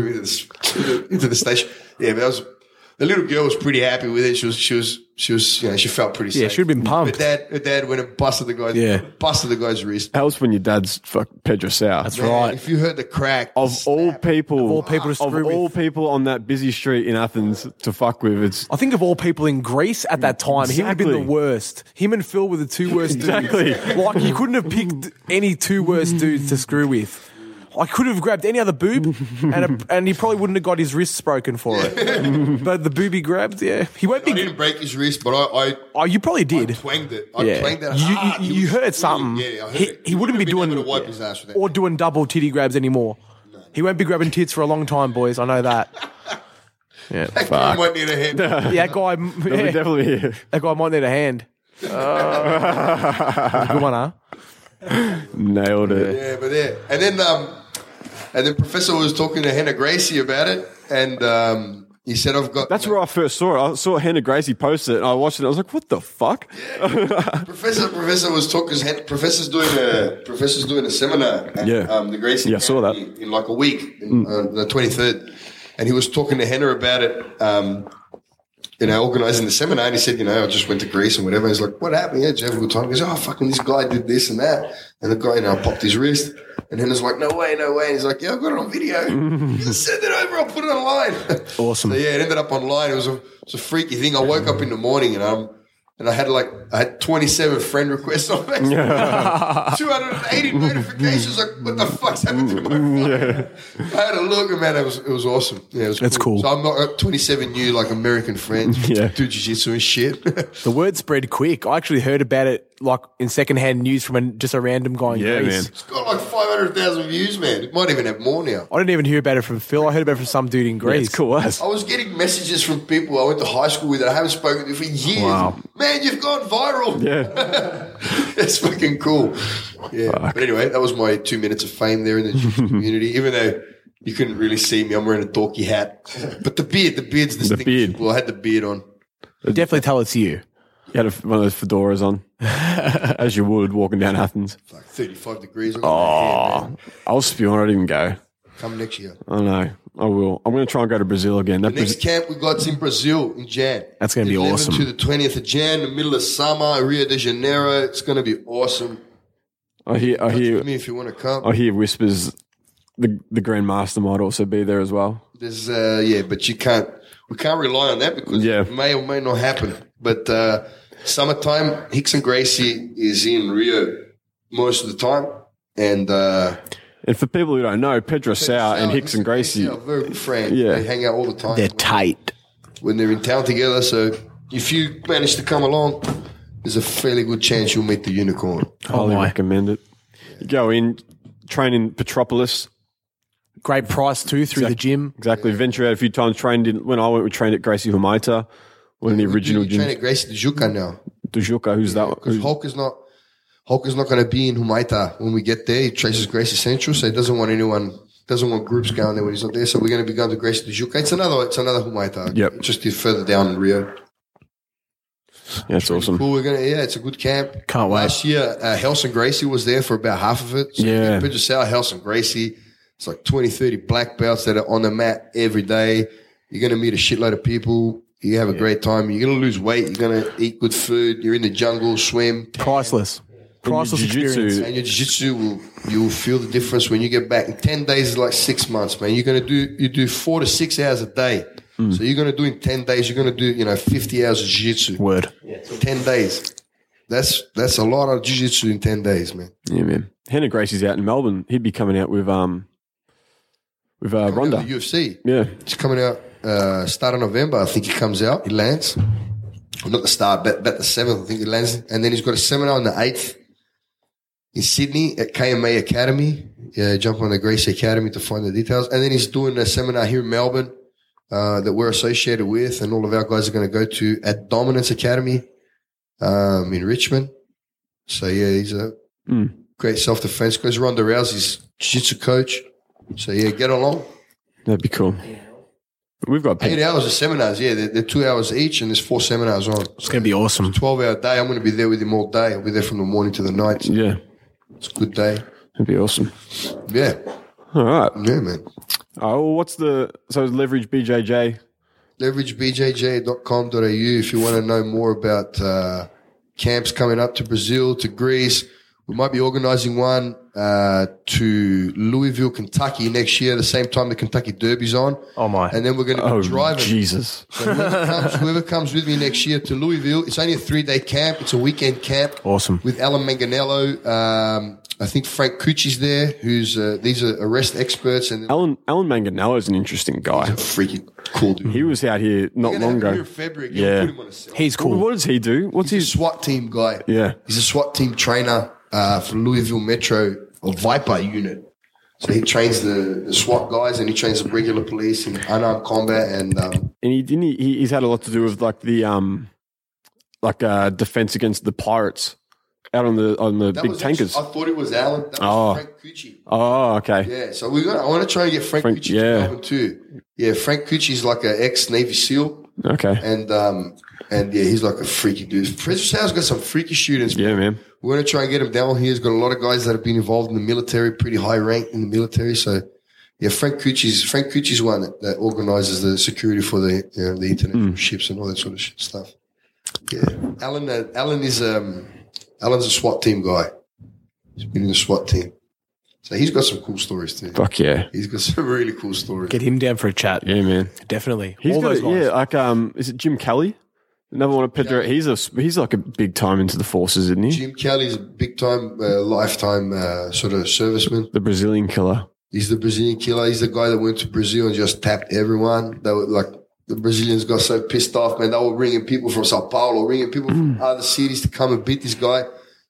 into the station. Yeah, but that was... The little girl was pretty happy with it. She was, she felt pretty safe. Yeah, she'd have been pumped. Her dad went and busted the guy's wrist. Helps when your dad's Pedro South. That's Man, right. if you heard the crack, Of all people to screw with. all people on that busy street in Athens to fuck with, it's I think of all people in Greece at that time, he would have been the Exactly. worst. Him and Phil were the two worst Exactly. dudes. Like, you couldn't have picked any two worst dudes to screw with. I could have grabbed any other boob, and he probably wouldn't have got his wrists broken for it. But the boob he grabbed, yeah. He won't I be... didn't break his wrist, but I Oh, you probably did. twanged it. I Yeah. twanged it You- hard. you He was heard screaming. something. Yeah, I heard He- it. he wouldn't be been able doing- to wipe his ass with that. Or doing double titty grabs anymore. He won't be grabbing tits for a long time, boys. I know that. Yeah, That guy fuck. might need a hand. yeah, that guy. They'll be Yeah, definitely here. that guy might need a hand. Good one, huh? Nailed it. Yeah, but yeah. And then Professor was talking to Hannah Gracie about it, and he said, "I've got." That's where I first saw it. I saw Hannah Gracie post it, and I watched it. And I was like, "What the fuck?" Professor was talking. Professor's doing a seminar at the Gracie. Yeah, I saw that. in like a week, on the 23rd, and he was talking to Hannah about it. Organising the seminar, and he said, I just went to Greece and whatever. He's like, what happened? Yeah, did you have a good time? He goes, oh, fucking this guy did this and that. And the guy, popped his wrist. And Hannah's like, no way. And he's like, yeah, I've got it on video. Just send it over. I'll put it online. Awesome. So, yeah, it ended up online. It was a freaky thing. I woke up in the morning and I had 27 friend requests on Facebook. 280 notifications. Like, what the fuck's happened to my phone? I had a look, and man, it was awesome. Yeah, it was That's cool. So I'm not 27 new like American friends. Yeah. Do jiu-jitsu and shit. The word spread quick. I actually heard about it like in secondhand news from just a random guy in Yeah, Greece. man. It's got like 500,000 views, man. It might even have more now. I didn't even hear about it from Phil. I heard about it from some dude in Yeah, Greece. it's cool as. I was getting messages from people I went to high school with that I haven't spoken to for years. Wow. Man, you've gone viral. Yeah. That's fucking cool. Yeah. But anyway, that was my 2 minutes of fame there in the jiu-jitsu community. Even though you couldn't really see me, I'm wearing a dorky hat. But the beard's distinct. beard. Well, I had the beard on. Definitely tell it's you. You had one of those fedoras on, as you would walking down Athens. It's like 35 degrees. I got my hair, man. I was spewing. I didn't even go. Come next year. I know. I will. I'm going to try and go to Brazil again. The next camp we got's in Brazil in Jan. That's gonna be 11th awesome. to the 20th of Jan, the middle of summer, Rio de Janeiro. It's going to be awesome. I hear. Touch with me if you want to come. I hear whispers. The Grand Master might also be there as well. There's but we can't rely on that because Yeah. it may or may not happen. But summertime, Hicks and Gracie is in Rio most of the time, and And for people who don't know, Pedro Sau and Hicks and Gracie. are very good friends. Yeah. They hang out all the time. They're tight. when they're in town together. So if you manage to come along, there's a fairly good chance you'll meet the unicorn. Highly my. recommend it. You go in, train in Petropolis. Great price too through the gym. Exactly. Venture out a few times. Trained in when I went, we trained at Gracie Humaita, one of the original You train gyms. at Gracie Dujuca now. Dujuka, who's that? Because Hulk is not going to be in Humaita when we get there. He traces Gracie Central, so he doesn't want groups going there when he's not there. So we're going to be going to Gracie Dujuca. It's another Humaita. Yep. Just further down in Rio. Yeah, it's awesome. Cool. It's a good camp. Can't wait. Last year, Helson Gracie was there for about half of it. So Yeah. Pedro Sau, Helson Gracie. It's like 20, 30 black belts that are on the mat every day. You're going to meet a shitload of people. You have a great time. You're going to lose weight. You're going to eat good food. You're in the jungle, swim. Priceless. Priceless jiu-jitsu- experience. And your jiu-jitsu you'll feel the difference when you get back. In 10 days is like 6 months, man. You do 4 to 6 hours a day. So you're going to do in 10 days, you're going to do, 50 hours of jiu-jitsu. Word. 10 days. That's a lot of jiu-jitsu in 10 days, man. Yeah, man. Hannah Gracie's out in Melbourne. He'd be coming out with Ronda. The UFC. Yeah. It's coming out start of November. I think he comes out. He lands. Well, not the start, but the 7th. I think he lands. And then he's got a seminar on the 8th in Sydney at KMA Academy. Yeah, jump on the Gracie Academy to find the details. And then he's doing a seminar here in Melbourne that we're associated with, and all of our guys are going to go to at Dominance Academy in Richmond. So, yeah, he's a great self-defense coach. Ronda Rousey's jiu-jitsu coach. So, yeah, get along. That'd be cool. We've got 8 hours of seminars, yeah. They're 2 hours each, and there's 4 seminars on. It's going to be awesome. 12-hour day. I'm going to be there with him all day. I'll be there from the morning to the night. Yeah. It's a good day. That'd be awesome. Yeah. All right. Yeah, man. Oh, well, so leverage BJJ? LeverageBJJ.com.au if you want to know more about camps coming up to Brazil, to Greece. We might be organising one to Louisville, Kentucky next year, the same time the Kentucky Derby's on. Oh, my. And then we're going to be Oh, driving. Jesus. So whoever comes with me next year to Louisville, it's only a 3-day camp. It's a weekend camp. Awesome. With Alan Manganello. I think Frank Cucci's there, who's these are arrest experts. And Alan Manganello is an interesting guy. freaking cool dude. He was out here not We're gonna long have him here ago. in February. Yeah. Put him on a cell. He's cool. What does he do? What's He's a his? SWAT team guy. Yeah. He's a SWAT team trainer for Louisville Metro or Viper unit. So he trains the SWAT guys and he trains the regular police in unarmed combat and And he's had a lot to do with like the defense against the pirates out on the that big was tankers. actually- I thought it was Alan. That was Oh. Frank Cucci. Oh, okay. Yeah, so I want to try and get Frank Cucci to yeah. Melbourne too. Yeah, Frank Cucci's like an ex-Navy SEAL. Okay. And yeah, he's like a freaky dude. Pedro Sau's got some freaky students. Yeah, man. We're going to try and get him down here. He's got a lot of guys that have been involved in the military, pretty high rank in the military. So, yeah, Frank Cucci's one that organizes the security for the international ships and all that sort of stuff. Yeah, Alan is Alan's a SWAT team guy. He's been in the SWAT team, so he's got some cool stories too. Fuck yeah. He's got some really cool stories. Get him down for a chat. Yeah, man. Definitely. He's All got those guys. like is it Jim Kelly? Another one of Pedro. He's like a big time into the forces, isn't he? Jim Kelly's a big time, lifetime sort of serviceman. The Brazilian killer. He's the Brazilian killer. He's the guy that went to Brazil and just tapped everyone. They were like, the Brazilians got so pissed off, man. They were bringing people from Sao Paulo, bringing people from other cities to come and beat this guy.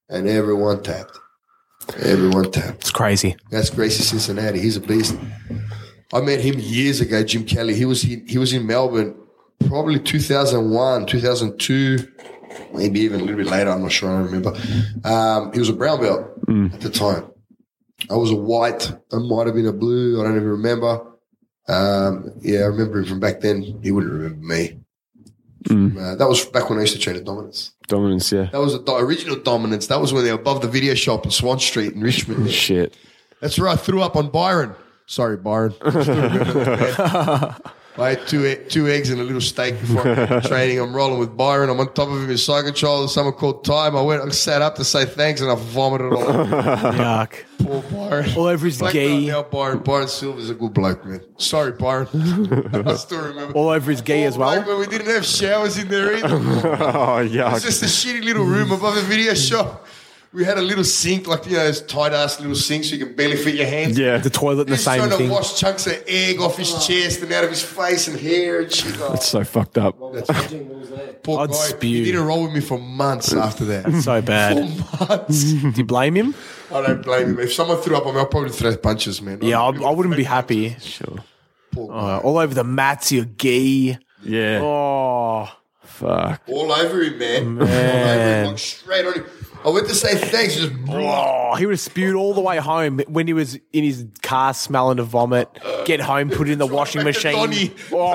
and everyone tapped. Everyone tapped. It's crazy. That's Gracie Cincinnati. He's a beast. I met him years ago, Jim Kelly. He was in Melbourne probably 2001, 2002, maybe even a little bit later. I'm not sure. I don't remember. He was a brown belt at the time. I was a white. I might have been a blue. I don't even remember. Yeah, I remember him from back then. He wouldn't remember me. That was back when I used to train at Dominance. Dominance, yeah. That was the original Dominance. That was when they were above the video shop in Swan Street in Richmond. Shit. That's where I threw up on Byron. Sorry, Byron. I still remember that. I had two eggs and a little steak before I went to training. I'm rolling with Byron. I'm on top of him in side control. Someone called time. I sat up to say thanks and I vomited all over. Yuck. Poor Byron. All over his Black gi. belt now, Byron Silver's a good bloke, man. Sorry, Byron. I still remember. All over his gi as well. Like when we didn't have showers in there either. Oh, yeah. It's just a shitty little room above the video shop. We had a little sink, like, those tight-ass little sinks so you can barely fit your hands. Yeah. The toilet and the He's same trying to thing. wash chunks of egg off his chest and out of his face and hair and shit. Oh, That's so fucked up. poor I'd guy. spew. He didn't roll with me for months after that. So bad. For months. Do you blame him? I don't blame him. If someone threw up on me, I'll probably throw punches, man. Yeah, I wouldn't be happy. Sure. Poor guy. All over the mats, your gi. Yeah. Oh, Fuck. All over him, man. All over him, like straight on him. I went to say thanks, just he would have spewed all the way home when he was in his car smelling of vomit. Get home, put it in the washing machine. Donny.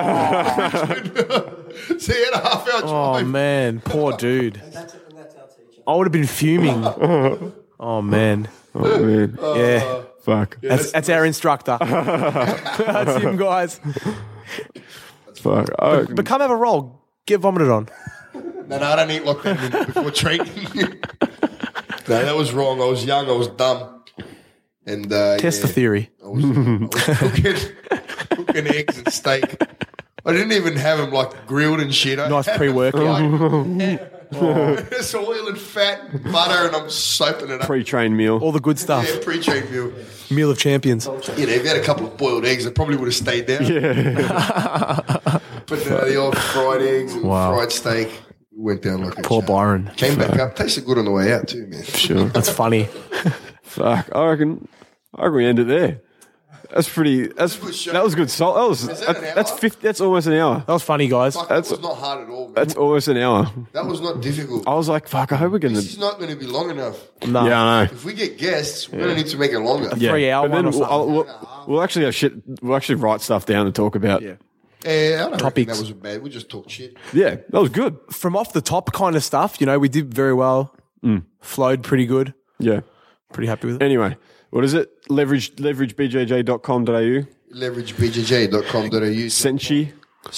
Oh, So he had a half-hour oh, drive. man, poor dude. And that's our teacher. I would have been fuming. Oh man, Oh, man. yeah. Fuck. That's our instructor. That's him, guys. Fuck. But come have a roll. Get vomited on. No, I don't eat like that before training. No, that was wrong. I was young. I was dumb. And Test the theory. I was cooking eggs and steak. I didn't even have them like grilled and shit. I Nice had pre-workout. It's oil and fat and butter, and I'm soaping it up. Pre-trained meal. All the good stuff. Yeah, pre-trained meal. Meal of champions. You know, if you had a couple of boiled eggs, I probably would have stayed down. But the old fried eggs and Wow. fried steak went down like a Poor champ. Byron. Came back up. Tasted good on the way out too, man. Sure. That's funny. Fuck. I reckon we end it there. That's pretty. That's good show. that was good. That was that an hour? that's 50. That's almost an hour. That was funny, guys. Fuck, that was not hard at all, man. That's almost an hour. That was not difficult. I was like, fuck. I hope we're gonna. This is not going to be long enough. No. Yeah, I know. If we get guests, we're going to need to make it longer. Yeah. 3 hour But then one or we'll actually have shit. We'll actually write stuff down to talk about. Yeah. I don't reckon Topics. that was bad. We just talked shit. Yeah, that was good. From off the top kind of stuff, we did very well. Flowed pretty good. Yeah. Pretty happy with it. Anyway, what is it? Leverage.bjj.com.au. Leveragebjj.com.au. Senshi.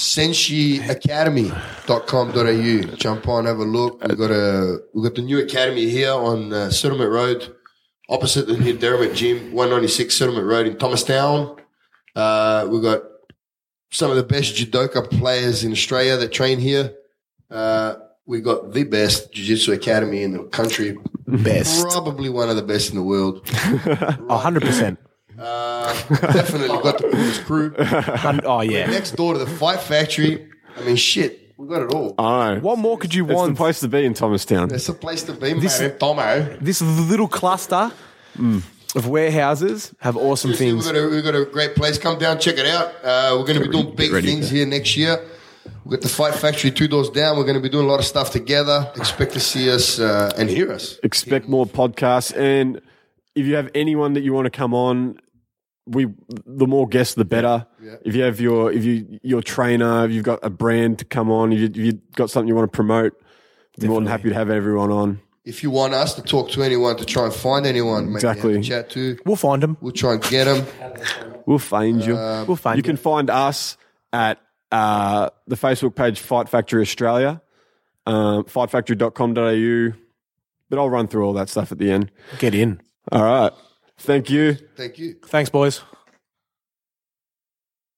Senshiacademy.com.au. Jump on, have a look. We've got the new academy here on Settlement Road, opposite the new Derrimut Gym, 196 Settlement Road in Thomastown. We've got some of the best judoka players in Australia that train here. We got the best jiu-jitsu academy in the country. Best. Probably one of the best in the world. 100%. Definitely got the coolest crew. Oh, yeah. Next door to the Fight Factory. I mean, shit, we got it all. I know. What more could you It's the want? place to be in Thomastown. That's the place to be, man. Tomo. This little cluster of warehouses have awesome things. We've got a great place. Come down, check it out. We're going to be doing big things here next year. We've got the Fight Factory 2 doors down. We're going to be doing a lot of stuff together. Expect to see us and hear us. Expect more podcasts, and if you have anyone that you want to come on, the more guests the better. Yeah. If you have your trainer, if you've got a brand to come on, if you've got something you want to promote, we're more than happy to have everyone on. If you want us to talk to anyone, to try and find anyone, maybe Exactly. have a chat to, We'll find them. we'll try and get them. We'll find you. We'll find You can find us at the Facebook page Fight Factory Australia, fightfactory.com.au. But I'll run through all that stuff at the end. Get in. All right. Thank you. Thank you. Thanks, boys.